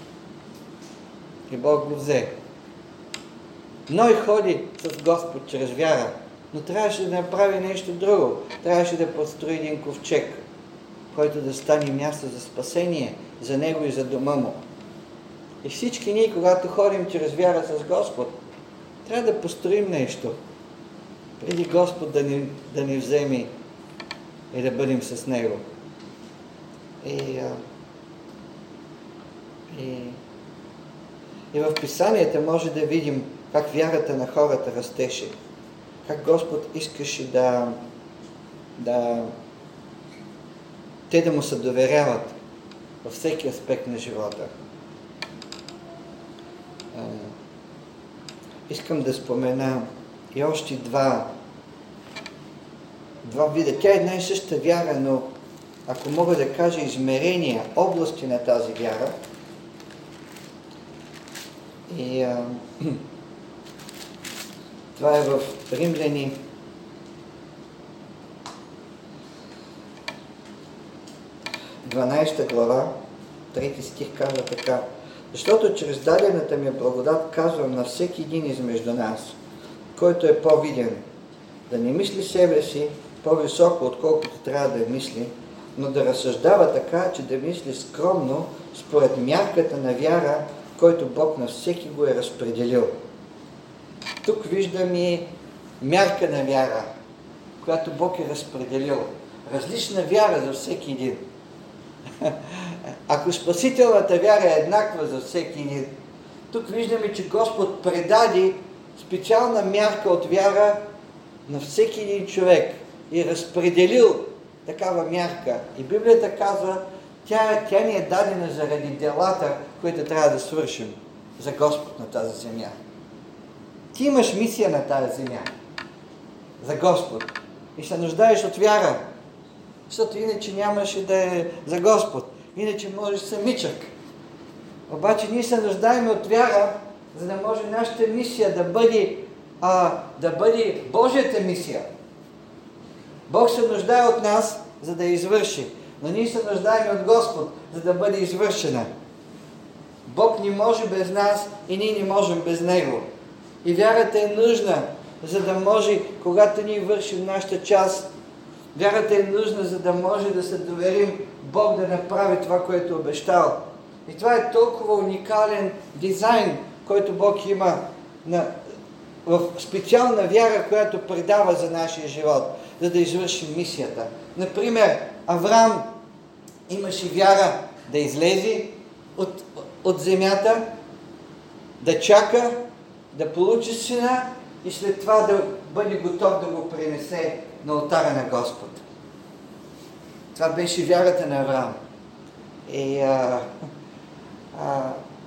И Бог го взе. Ной ходи с Господ чрез вяра, но трябваше да направи нещо друго. Трябваше да построи един ковчег, който да стане място за спасение за него и за дома му. И всички ние, когато ходим чрез вяра с Господ, трябва да построим нещо, преди Господ да ни, да ни вземе и да бъдем с Него. И, а, и, и в Писанията може да видим как вярата на хората растеше, как Господ искаше да, да те да му се доверяват във всеки аспект на живота. А, искам да спомена и още два, два вида. Тя е една и съща вяра, но ако мога да кажа измерения, области на тази вяра. И а, това е в Римляни дванадесета глава, трети стих казва така: защото чрез дадената ми благодат казвам на всеки един измежду нас, който е по-виден, да не мисли себе си по-високо, отколкото трябва да мисли, но да разсъждава така, че да мисли скромно, според мярката на вяра, който Бог на всеки го е разпределил. Тук виждаме мярка на вяра, която Бог е разпределил. Различна вяра за всеки един. Ако спасителната вяра е еднаква за всеки един, тук виждаме, че Господ предаде специална мярка от вяра на всеки един човек и разпределил такава мярка. И Библията казва, тя, тя ни е дадена заради делата, които трябва да свършим за Господ на тази земя. Ти имаш мисия на тази земя за Господ и се нуждаеш от вяра, защото иначе нямаше да е за Господ. Иначе можеш самичък. Обаче ние се нуждаем от вяра, за да може нашата мисия да бъде, а, да бъде Божията мисия. Бог се нуждае от нас, за да я извърши. Но ние се нуждаем от Господ, за да бъде извършена. Бог не може без нас и ние не можем без Него. И вярата е нужна, за да може, когато ние вършим нашата част, вярата е нужна, за да може да се доверим Бог да направи това, което е обещал. И това е толкова уникален дизайн, който Бог има на, в специална вяра, която предава за нашия живот, за да извършим мисията. Например, Авраам имаше вяра да излезе от, от земята, да чака, да получи сина и след това да бъде готов да го принесе на олтара на Господ. Това беше вярата на Авраам. И, а, а,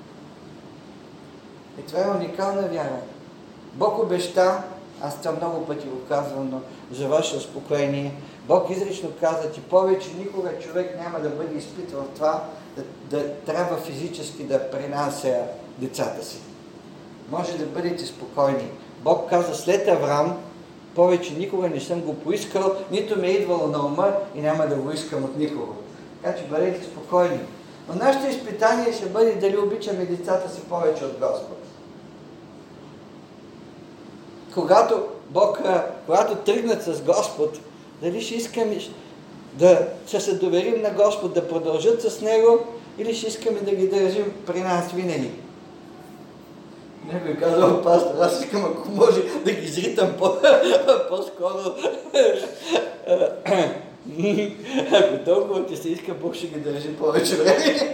и това е уникална вяра. Бог обеща, аз това много пъти го казвам, но за ваше успокоение, Бог изрично каза, че повече никога човек няма да бъде изпитвал това, да, да трябва физически да пренася децата си. Може да бъдете спокойни. Бог каза след Авраам, повече никога не съм го поискал, нито ме е идвало на ума и няма да го искам от никого. Така че бъдете спокойни. Но нашето изпитание ще бъде дали обичаме децата си повече от Господ. Когато Бог, когато тръгнат с Господ, дали ще искаме да се доверим на Господ, да продължат с Него, или ще искаме да ги държим при нас винаги. Някой казва, пастор, аз искам, ако може, да ги изритам по- по-скоро. Ако толкова ти се иска, Бог ще ги държи повече време.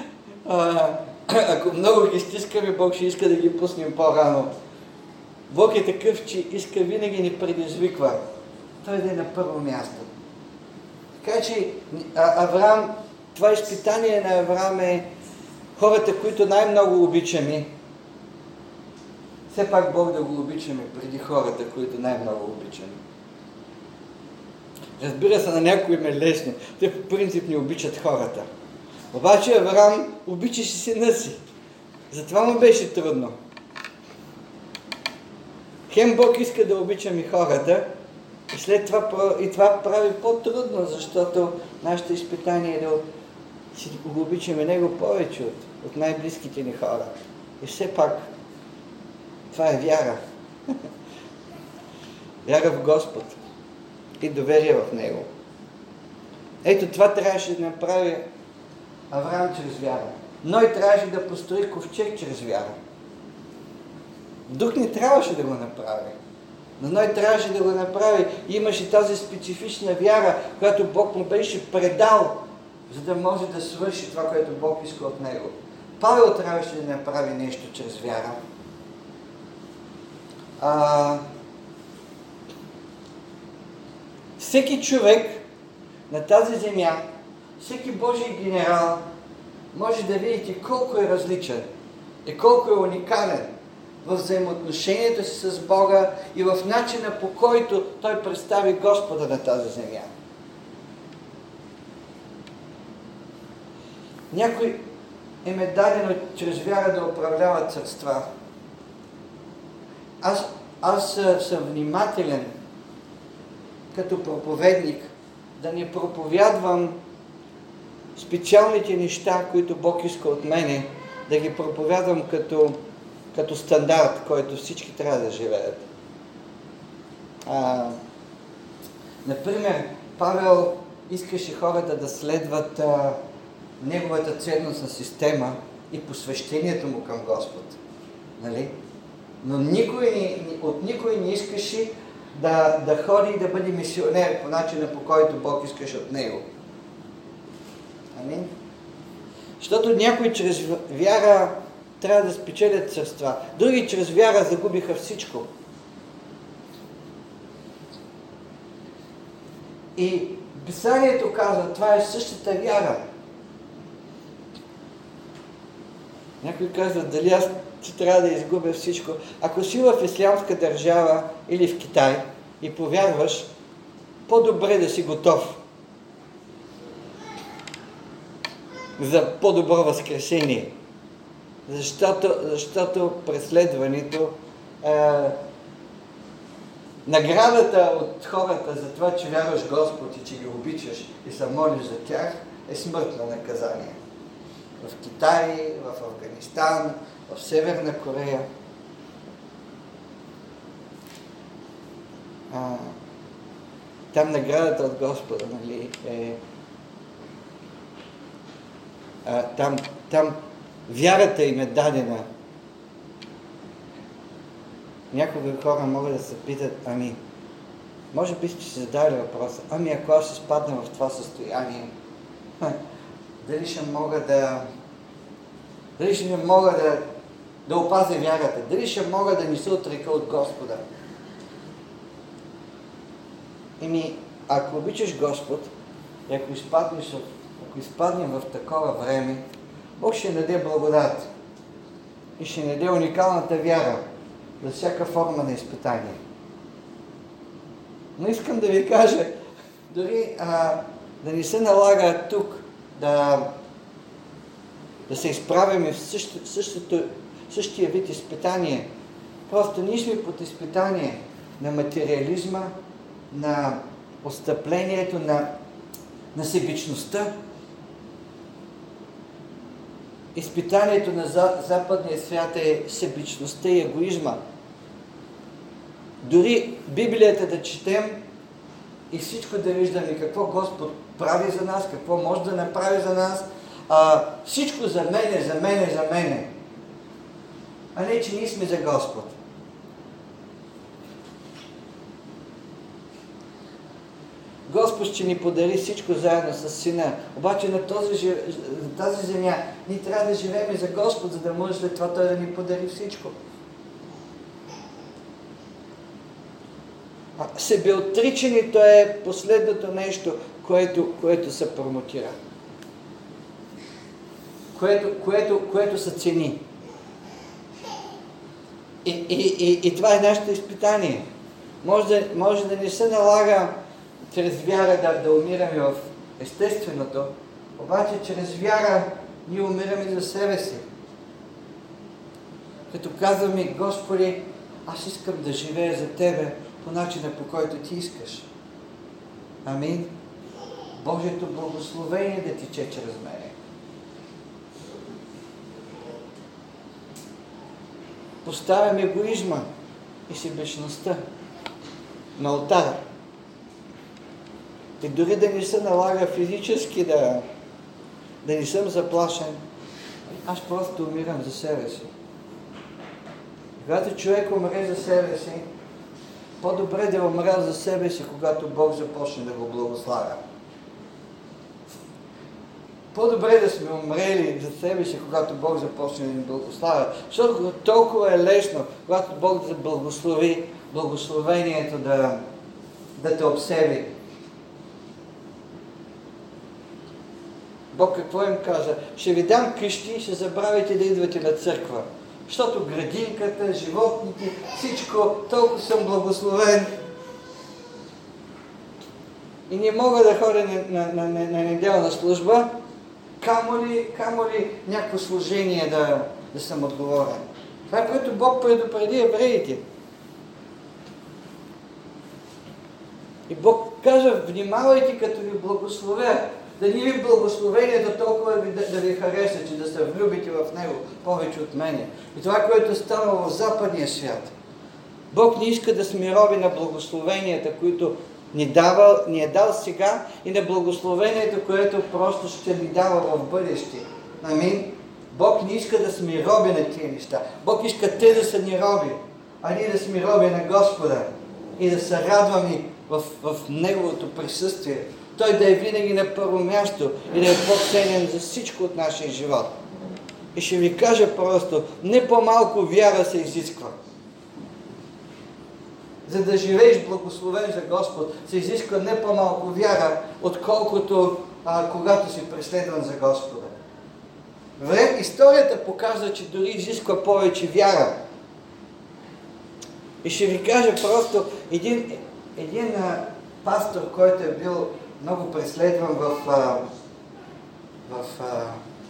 Ако много ги стискаме, Бог ще иска да ги пуснем по-рано. Бог е такъв, че иска винаги ни предизвиква. Той да е на първо място. Така че Авраам, това изпитание на Авраам е хората, които най-много обичаме. Все пак Бог да го обичаме преди хората, които най-много обичаме. Разбира се, на някой им е лесно. Те по принцип не обичат хората. Обаче Авраам обичаше сина си. Затова му беше трудно. Хем Бог иска да обичаме хората, и след това и това прави по-трудно, защото нашето изпитание е да си го обичаме Него повече от, от най-близките ни хора. И все пак това е вяра. Вяра в Господ и доверие в Него. Ето това трябваше да направи Авраам чрез вяра. Ной трябваше да построи ковчег чрез вяра. Дух не трябваше да го направи. Но Ной трябваше да го направи. И имаше тази специфична вяра, която Бог му беше предал, за да може да свърши това, което Бог иска от него. Павел трябваше да направи нещо чрез вяра. А... Всеки човек на тази земя, всеки Божий генерал, може да видите колко е различен и колко е уникален в взаимоотношението си с Бога и в начина, по който той представи Господа на тази земя. Някой им е дадено чрез вяра да управляват царства. Аз, аз съм внимателен като проповедник да не проповядвам специалните неща, които Бог иска от мене, да ги проповядвам като, като стандарт, който всички трябва да живеят. А, например, Павел искаше хората да следват а, неговата ценностна система и посвещението му към Господ. Нали? Но никой не, от никой не искаше да, да ходи и да бъде мисионер по начина, по който Бог искаше от него. Амин? Защото някои чрез вяра трябва да спечелят царства. Други чрез вяра загубиха всичко. И Писанието казва, това е същата вяра. Някой казва, дали аз ти трябва да изгубя всичко. Ако си в ислямска държава или в Китай и повярваш, по-добре да си готов за по-добро възкресение. Защото, защото преследването, е, наградата от хората за това, че вярваш Господ и че ги обичаш и се молиш за тях, е смъртно наказание. В Китай, в Афганистан, в Северна Корея. А, там наградата от Господа, нали, е... А, там, там вярата им е дадена. Някои хора могат да се питат, ами, може би сте си задали въпроса, ами ако аз изпадна в това състояние, дали ще мога да дали ще не мога да, да опазя вярата, дали ще мога да не се отрека от Господа. Еми, ако обичаш Господ, и ако изпаднеш, ако изпаднем в такова време, Бог ще даде благодат и ще даде уникалната вяра за всяка форма на изпитание. Но искам да ви кажа, дори а, да не се налага тук да, да се изправяме в същото, същото, същия вид изпитание. Просто ние сме под изпитание на материализма, на отстъплението, на, на себичността. изпитанието на западния свят е себичността и егоизма. Дори Библията да четем и всичко да виждаме какво Господ прави за нас, какво може да направи за нас, а, всичко за мене, за мене, за мене. А не, че ние сме за Господ. Господ ще ни подари всичко заедно с Сина. Обаче на този, тази земя ние трябва да живеем за Господ, за да може след това Той да ни подари всичко. Себеотричането е последното нещо, което, което се промотира. Което, което, което се цени. И, и, и, и това е нашето изпитание. Може да, може да не се налага чрез вяра да, да умираме в естественото, обаче чрез вяра ние умираме за себе си. Като казваме: Господи, аз искам да живея за Тебе по начина, по който Ти искаш. Амин. Божието благословение да тече чрез мене. Поставям егоизма и себечността на олтара. И дори да не се налага физически да, да не съм заплашен, аз просто умирам за себе си. Когато човек умре за себе си, по-добре да умра за себе си, когато Бог започне да го благославя. По-добре да сме умрели за себе си, когато Бог започне да ни благославя. Защото толкова е лесно, когато Бог да благослови, благословението да, да те обсеби. Бог какво им каза? Ще ви дам къщи и ще забравите да идвате на църква. Защото градинката, животните, всичко, толкова съм благословен. И не мога да ходя на, на, на, на неделна служба, камо ли, камо ли някакво служение да, да съм отговорен. Това е, което Бог предупреди евреите. И Бог каза: внимавайте като ви благословя, да не ви благословението толкова да, да ви хареса, че да се влюбите в Него повече от мене. И това, което става в западния свят. Бог не иска да сме роби на благословенията, които ни, дава, ни е дал сега, и на благословението, което просто ще ни дава в бъдеще. Амин. Бог не иска да сме роби на тия неща. Бог иска те да са ни роби, а ние да сме роби на Господа и да се радваме в, в Неговото присъствие. Той да е винаги на първо място и да е по-ценен за всичко от нашия живот. И ще ви кажа просто: не по-малко вяра се изисква. За да живееш благословен за Господ, се изисква не по-малко вяра, отколкото а, когато си преследван за Господа. Време, историята показва, че дори изисква повече вяра. И ще ви кажа просто един, един а, пастор, който е бил много преследван в, а, в, а,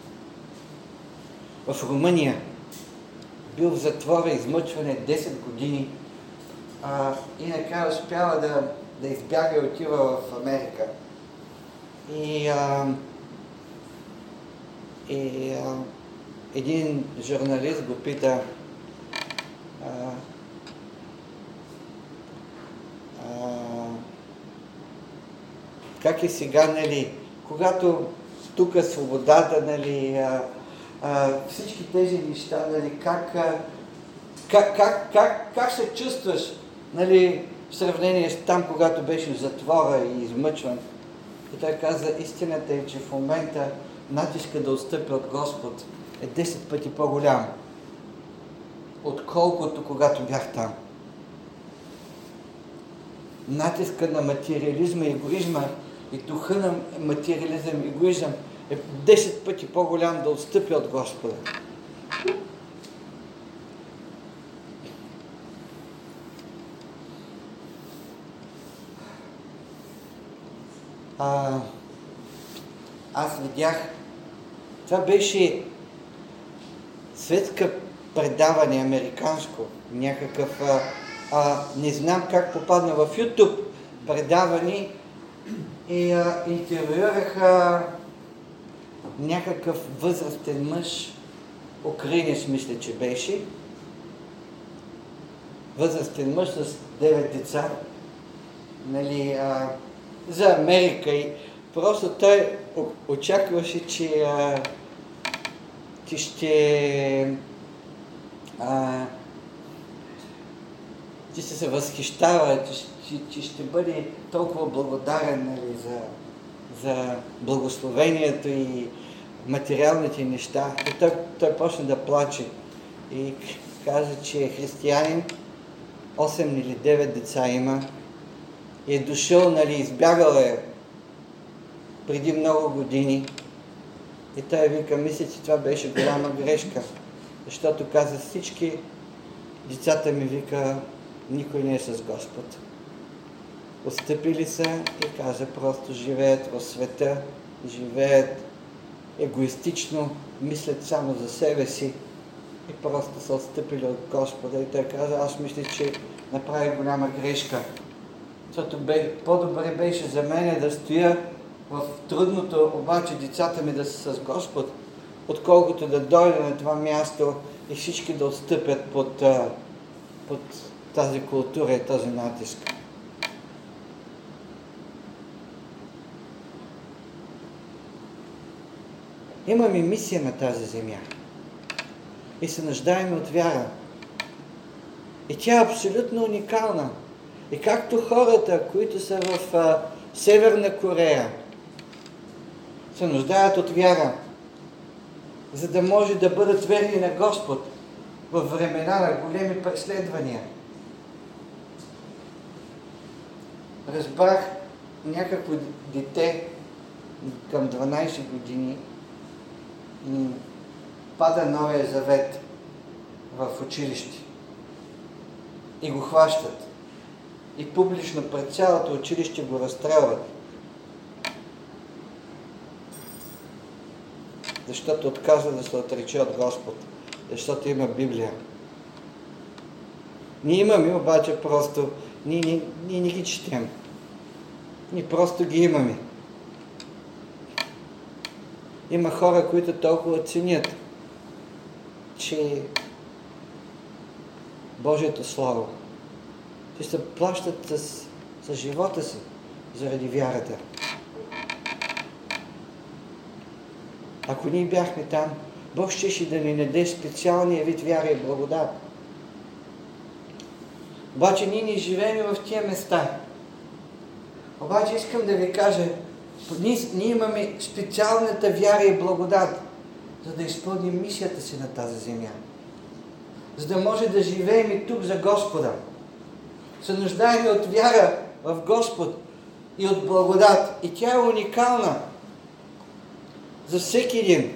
в Румъния. Бил в затвора, измъчване десет години. А, и накрая успява да, да избяга и отива в Америка. И, а, и а, един журналист го пита: а, а, как е сега, нали, когато тук е свободата, нали, а, а, всички тези неща, нали, как, а, как, как, как, как се чувстваш, нали, в сравнение с там, когато беше в затвора и измъчван. И той каза: истината е, че в момента натиска да отстъпи от Господ е десет пъти по-голям, отколкото когато бях там. Натиска на материализма и егоизма и духа на материализъм и егоизъм е десет пъти по-голям да отстъпи от Господа. А, аз видях, това беше светска предаване, американско, някакъв, а, а, не знам как попадна в YouTube предаване, и а, интервюираха някакъв възрастен мъж, украинец, мисля, че беше, възрастен мъж с девет деца, нали, а, за Америка, и просто той очакваше, че, а, че ще а, че ще се възхищава, че, че, че ще бъде толкова благодарен, нали, за, за благословението и материалните неща. И той, той почна да плаче и каза, че е християнин, осем или девет деца има, и е дошъл, нали, избягал е преди много години. И той вика, мисля, че това беше голяма грешка, защото каза, всички децата ми, вика, никой не е с Господ. Отстъпили са и каза, просто живеят в света, живеят егоистично, мислят само за себе си и просто са отстъпили от Господа. И той каза, аз мисля, че направи голяма грешка. Защото бе, по-добре беше за мене да стоя в трудното, обаче децата ми да са с Господ, отколкото да дойда на това място и всички да отстъпят под, под тази култура и този натиск. Имаме мисия на тази земя и се нуждаем от вяра. И тя е абсолютно уникална. И както хората, които са в а, Северна Корея, се нуждаят от вяра, за да може да бъдат верни на Господ във времена на големи преследвания. Разбрах някакво дете към дванайсет години, пада Новия Завет в училище и го хващат. И публично пред цялото училище го разстрелват. Защото отказва да се отрече от Господ. Защото има Библия. Ние имаме, обаче просто ние, ние, ние не ги четем. Ние просто ги имаме. Има хора, които толкова ценят, че Божието Слово, че се плащат с, с живота си заради вярата. Ако ние бяхме там, Бог щеше да ни даде специалния вид вяра и благодат. Обаче ние не живеем в тия места. Обаче искам да ви кажа, ние, ние имаме специалната вяра и благодат, за да изпълним мисията си на тази земя. За да може да живеем и тук за Господа. Се нуждаем от вяра в Господ и от благодат. И тя е уникална за всеки един.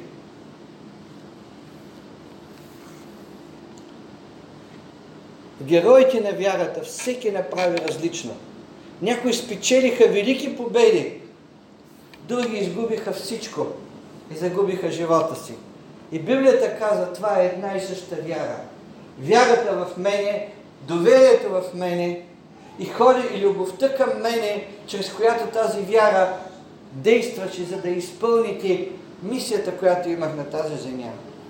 Героите на вярата всеки направи различно. Някои спечелиха велики победи, други изгубиха всичко и загубиха живота си. И Библията казва, това е една и съща вяра. Вярата в мене, доверието в мене и ходи и любовта към мене, чрез която тази вяра действаше, за да изпълните мисията, която имах на тази земя.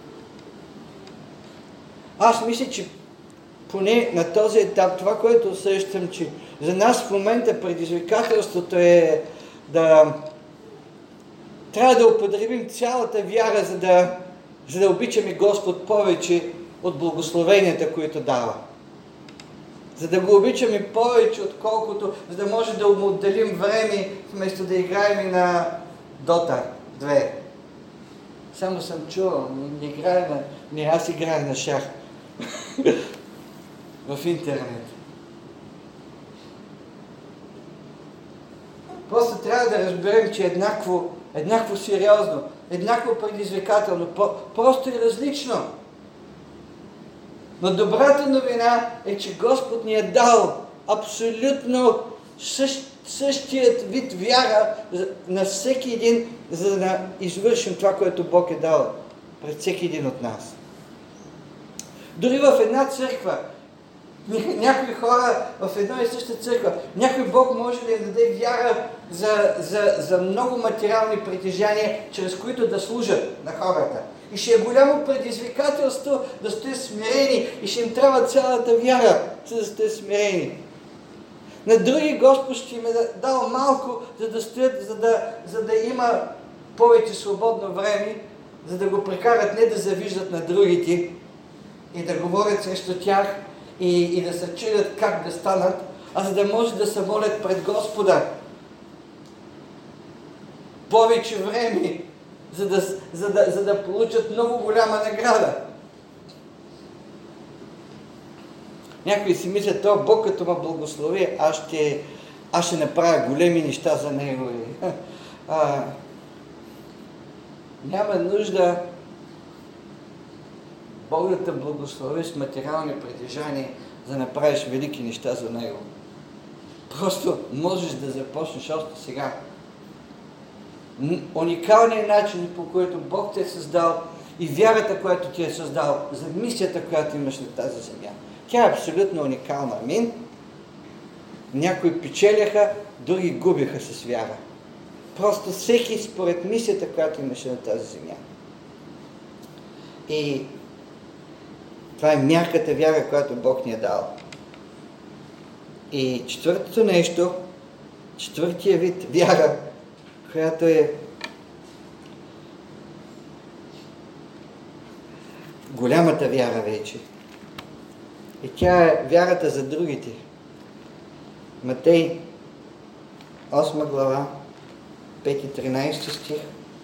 Аз мисля, че поне на този етап, това, което усещам, че за нас в момента предизвикателството е да трябва да употребим цялата вяра, за да, за да обичаме Господ повече от благословенията, които дава. За да го обичаме повече, отколкото, за да може да му отделим време, вместо да играем на Дота две. Само съм чувал, не играя на... Не, аз играя на шах. В интернет. Просто трябва да разберем, че е еднакво, еднакво сериозно, еднакво предизвикателно, просто и различно. Но добрата новина е, че Господ ни е дал абсолютно същ, същият вид вяра на всеки един, за да извършим това, което Бог е дал пред всеки един от нас. Дори в една църква Някои хора в една и съща църква, някой Бог може да им даде вяра за, за, за много материални притежания, чрез които да служат на хората. И ще е голямо предизвикателство да сте смирени и ще им трябва цялата вяра, за да сте смирени. На други Господ ще им е дал малко, за да стоят, за да, за да има повече свободно време, за да го прекарат не да завиждат на другите и да говорят срещу тях и, и да се чудят как да станат, а за да може да се молят пред Господа. Повече време, за да, за да, за да получат много голяма награда. Някои си мислят, то Бог като ме благослови, аз ще, аз ще направя големи неща за Него. А, няма нужда Бог да те благослови с материални притежания, за да направиш велики неща за Него. Просто можеш да започнеш още сега. Уникалният начин, по който Бог те е създал и вярата, която ти е създал, за мисията, която имаш на тази земя. Тя е абсолютно уникална. Амин. Някои печеляха, други губиха с вяра. Просто всеки според мисията, която имаше на тази земя. И това е мярката вяра, която Бог ни е дал. И четвъртото нещо, четвъртия вид вяра, която е голямата вяра вече. И тя е вярата за другите. Матей, осма глава, пети и тринайсети стих.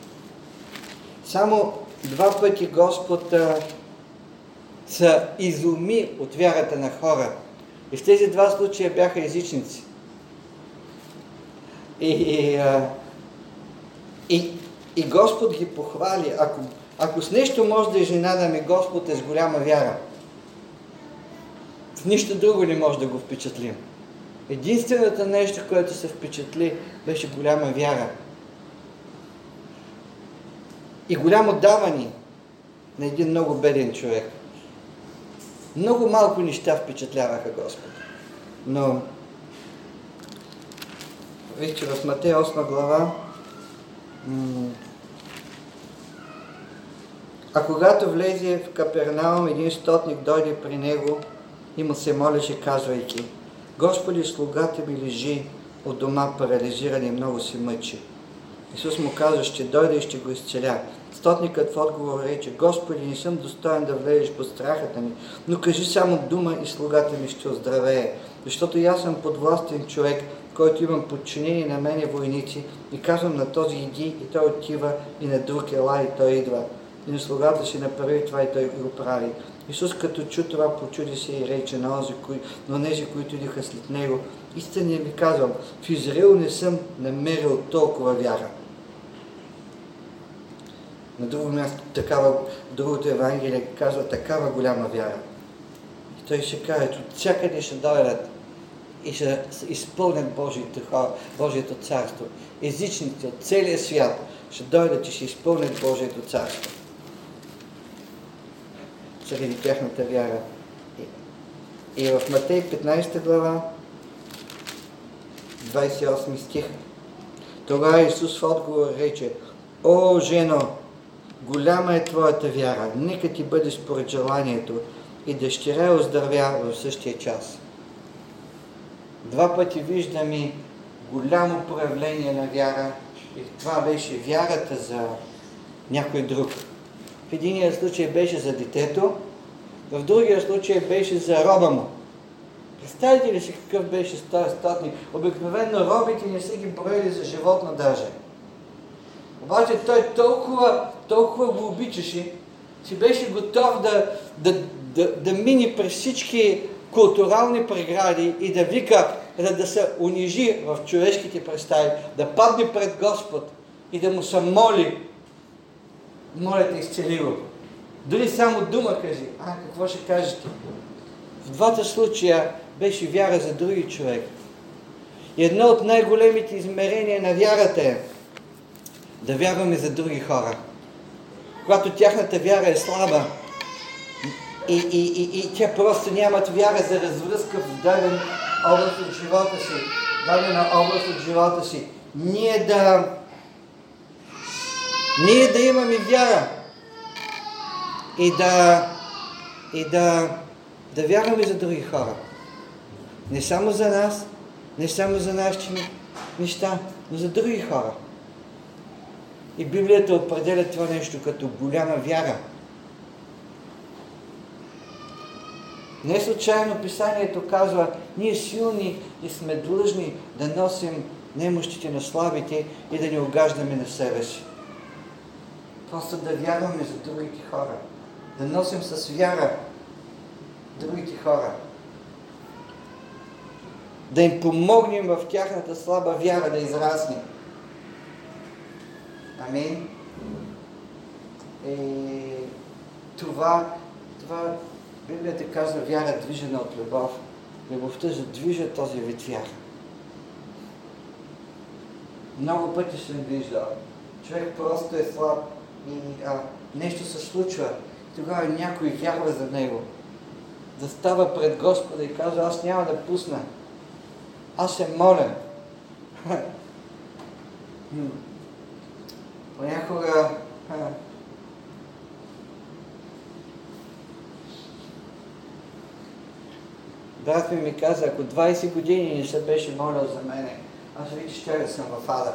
Само два пъти Господ а, се изуми от вярата на хора. И в тези два случая бяха езичници. И, и, а, и, и Господ ги похвали. Ако, ако с нещо може да изненадаме Господ, е с голяма вяра. В нищо друго не може да го впечатлим. Единственото нещо, което се впечатли, беше голяма вяра. И голямо даване на един много беден човек. Много малко неща впечатляваха Господ. Но вижте в Матей осма глава, м- а когато влезе в Капернаум, един стотник дойде при него и му се молеше, казвайки: Господи, слугата ми лежи от дома парализиран и много се мъчи. Исус му каза: ще дойде и ще го изцеля. Стотникът в отговор рече: Господи, не съм достоен да влезеш под страхата ми, но кажи само дума и слугата ми ще оздравее. Защото и аз съм подвластен човек, който имам подчинени на мене войници, и казвам на този иди, и той отива, и на друг ела, и той идва. И на слугата си направи това, и той го прави. Исус като чу това, почуди се и рече на онзи, кои, на тези, които идиха след него: истинно ви казвам, в Израил не съм намерил толкова вяра. На друго място, такава, другото Евангелие казва такава голяма вяра. И той ще каже, от всякъде ще дойдат и ще изпълнят Божието, Божието царство. Езичните от целия свят ще дойдат и ще изпълнят Божието царство. Заради тяхната вяра. И, и в Матей петнайсета глава, двайсет и осми стих, тогава Исус в отговор рече: О, жено, голяма е твоята вяра, нека ти бъде според желанието, и дъщеря оздравя в същия час. Два пъти виждаме голямо проявление на вяра, и това беше вярата за някой друг. В единия случай беше за детето, в другия случай беше за роба му. Представете ли си какъв беше този стотник? Обикновено робите не са ги броили за животно даже. Обаче той толкова, толкова го обичаше, че беше готов да, да, да, да мине през всички културални прегради и да вика, да, да се унижи в човешките представи, да падне пред Господ и да му се моли: моля те, изцели го. Дори само дума кажи. А, какво ще кажете? В двата случая беше вяра за други човек. И едно от най-големите измерения на вярата е да вярваме за други хора. Когато тяхната вяра е слаба, и, и, и, и те просто нямат вяра за развръзка в даден област от живота си, дадена област от живота си. Ние да ние да имаме вяра и да и да да вярваме за други хора. Не само за нас, не само за нашите неща, но за други хора. И Библията определя това нещо като голяма вяра. Не случайно Писанието казва, ние силни и сме длъжни да носим немощите на слабите и да не угаждаме на себе си. Просто да вярваме за другите хора. Да носим с вяра другите хора. Да им помогнем в тяхната слаба вяра да израсне. Амин. И това, това Библията казва вяра движена от любов. Любовта задвижа този вид вяра. Много пъти съм виждал. Човек просто е слаб и а, нещо се случва. Тогава някой вярва за него. Да става пред Господа и казва, аз няма да пусна. Аз се моля. Понякога брат ми ми каза, ако двайсет години не се беше молил за мене, аз вече ще да съм в ада.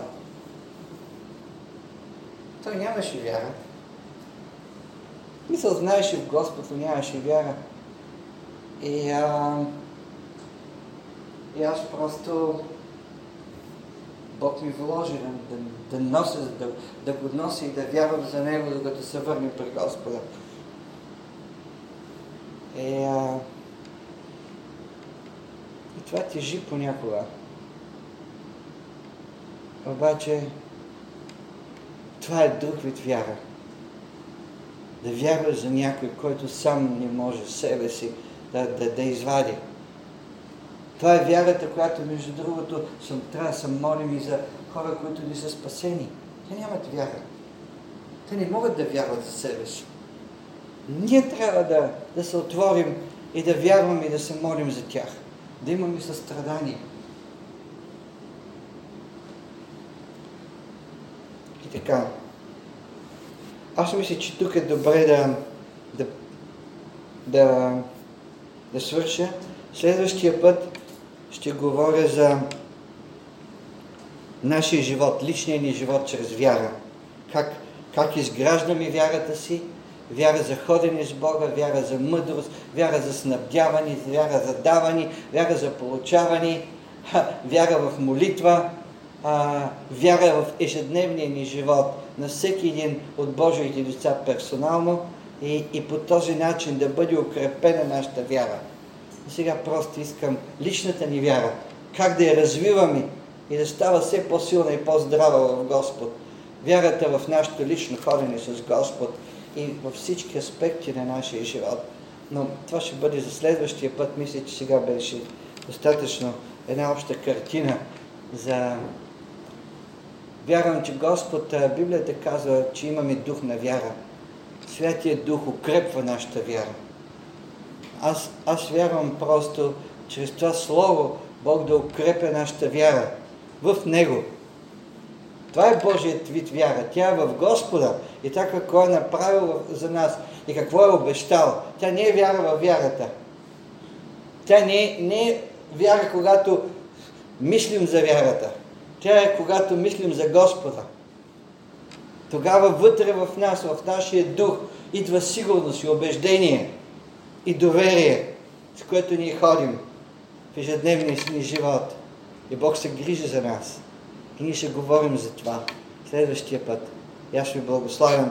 Той нямаше вяра. Мисъл, знаеше в Господ, но нямаше вяра. И, а, и аз просто Бог ми вложи да, да, да нося, да, да го нося и да вярвам за Него, докато се върне при Господа. И, а, и това тежи понякога. Обаче това е друг вид вяра. Да вярваш за някой, който сам не може себе си да, да, да извади. Това е вярата, която, между другото, съм, трябва да се молим и за хора, които не са спасени. Те нямат вяра. Те не могат да вярват за себе си. Ние трябва да, да се отворим и да вярваме и да се молим за тях. Да имаме състрадание. И така. Аз мисля, че тук е добре да, да, да, да свърша. Следващия път ще говоря за нашия живот, личния ни живот чрез вяра. Как, как изграждаме вярата си, вяра за ходене с Бога, вяра за мъдрост, вяра за снабдяване, вяра за даване, вяра за получаване, вяра в молитва, а, вяра в ежедневния ни живот на всеки един от Божиите деца персонално и, и по този начин да бъде укрепена нашата вяра. И сега просто искам личната ни вяра, как да я развиваме и да става все по-силна и по-здрава в Господ. Вярата в нашето лично ходене с Господ и във всички аспекти на нашия живот. Но това ще бъде за следващия път. Мисля, че сега беше достатъчно една обща картина за... Вярвам, че Господ, Библията казва, че имаме дух на вяра. Святия Дух укрепва нашата вяра. Аз, аз вярвам просто, чрез това Слово, Бог да укрепя нашата вяра в Него. Това е Божият вид вяра. Тя е в Господа и така какво е направил за нас и какво е обещал. Тя не е вяра във вярата. Тя не е, не е вяра, когато мислим за вярата. Тя е когато мислим за Господа. Тогава вътре в нас, в нашия дух, идва сигурност и убеждение и доверие, с което ние ходим в ежедневния си живот. И Бог се грижи за нас. И ние ще говорим за това следващия път. И аз ви благославям.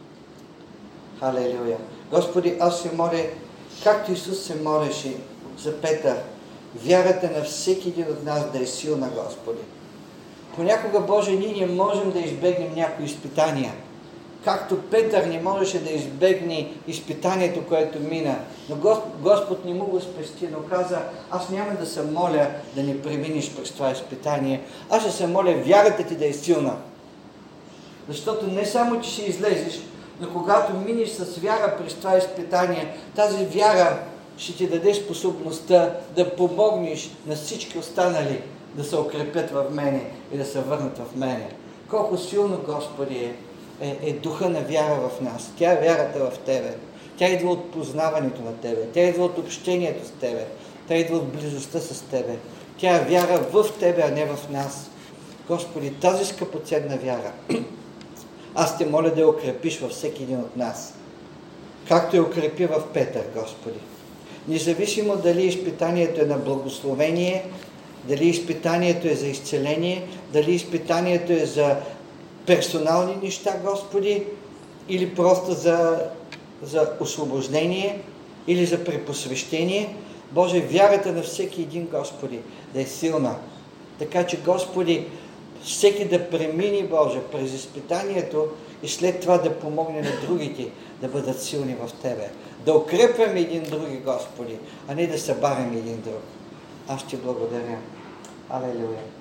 Халелуя. Господи, аз се моля, както Исус се молеше за Петър, вярата на всеки един от нас да е силна, Господи. Понякога, Боже, ние не можем да избегнем някои изпитания. Както Петър не можеше да избегне изпитанието, което мина. Но Господ не му го спести, но каза, аз няма да се моля да не преминеш през това изпитание. Аз ще се моля вярата ти да е силна. Защото не само, че ще излезеш, Но когато минеш с вяра през това изпитание, тази вяра ще ти даде способността да помогнеш на всички останали да се укрепят в мене и да се върнат в мене. Колко силно, Господи, е, е, е духа на вяра в нас. Тя е вярата в Тебе. Тя идва от познаването на Тебе. Тя идва от общението с Тебе. Тя идва от близостта с Тебе. Тя е вяра в Тебе, а не в нас. Господи, тази скъпоценна вяра, аз те моля да я укрепиш във всеки един от нас. Както я укрепи в Петър, Господи. Независимо дали изпитанието е на благословение, дали изпитанието е за изцеление, дали изпитанието е за персонални неща, Господи, или просто за, за освобождение, или за препосвещение. Боже, вярата на всеки един, Господи, да е силна. Така че, Господи, всеки да премини, Боже, през изпитанието и след това да помогне на другите да бъдат силни в Тебе. Да укрепваме един други, Господи, а не да събаряме един друг. Аз ти благодаря. Алелуя.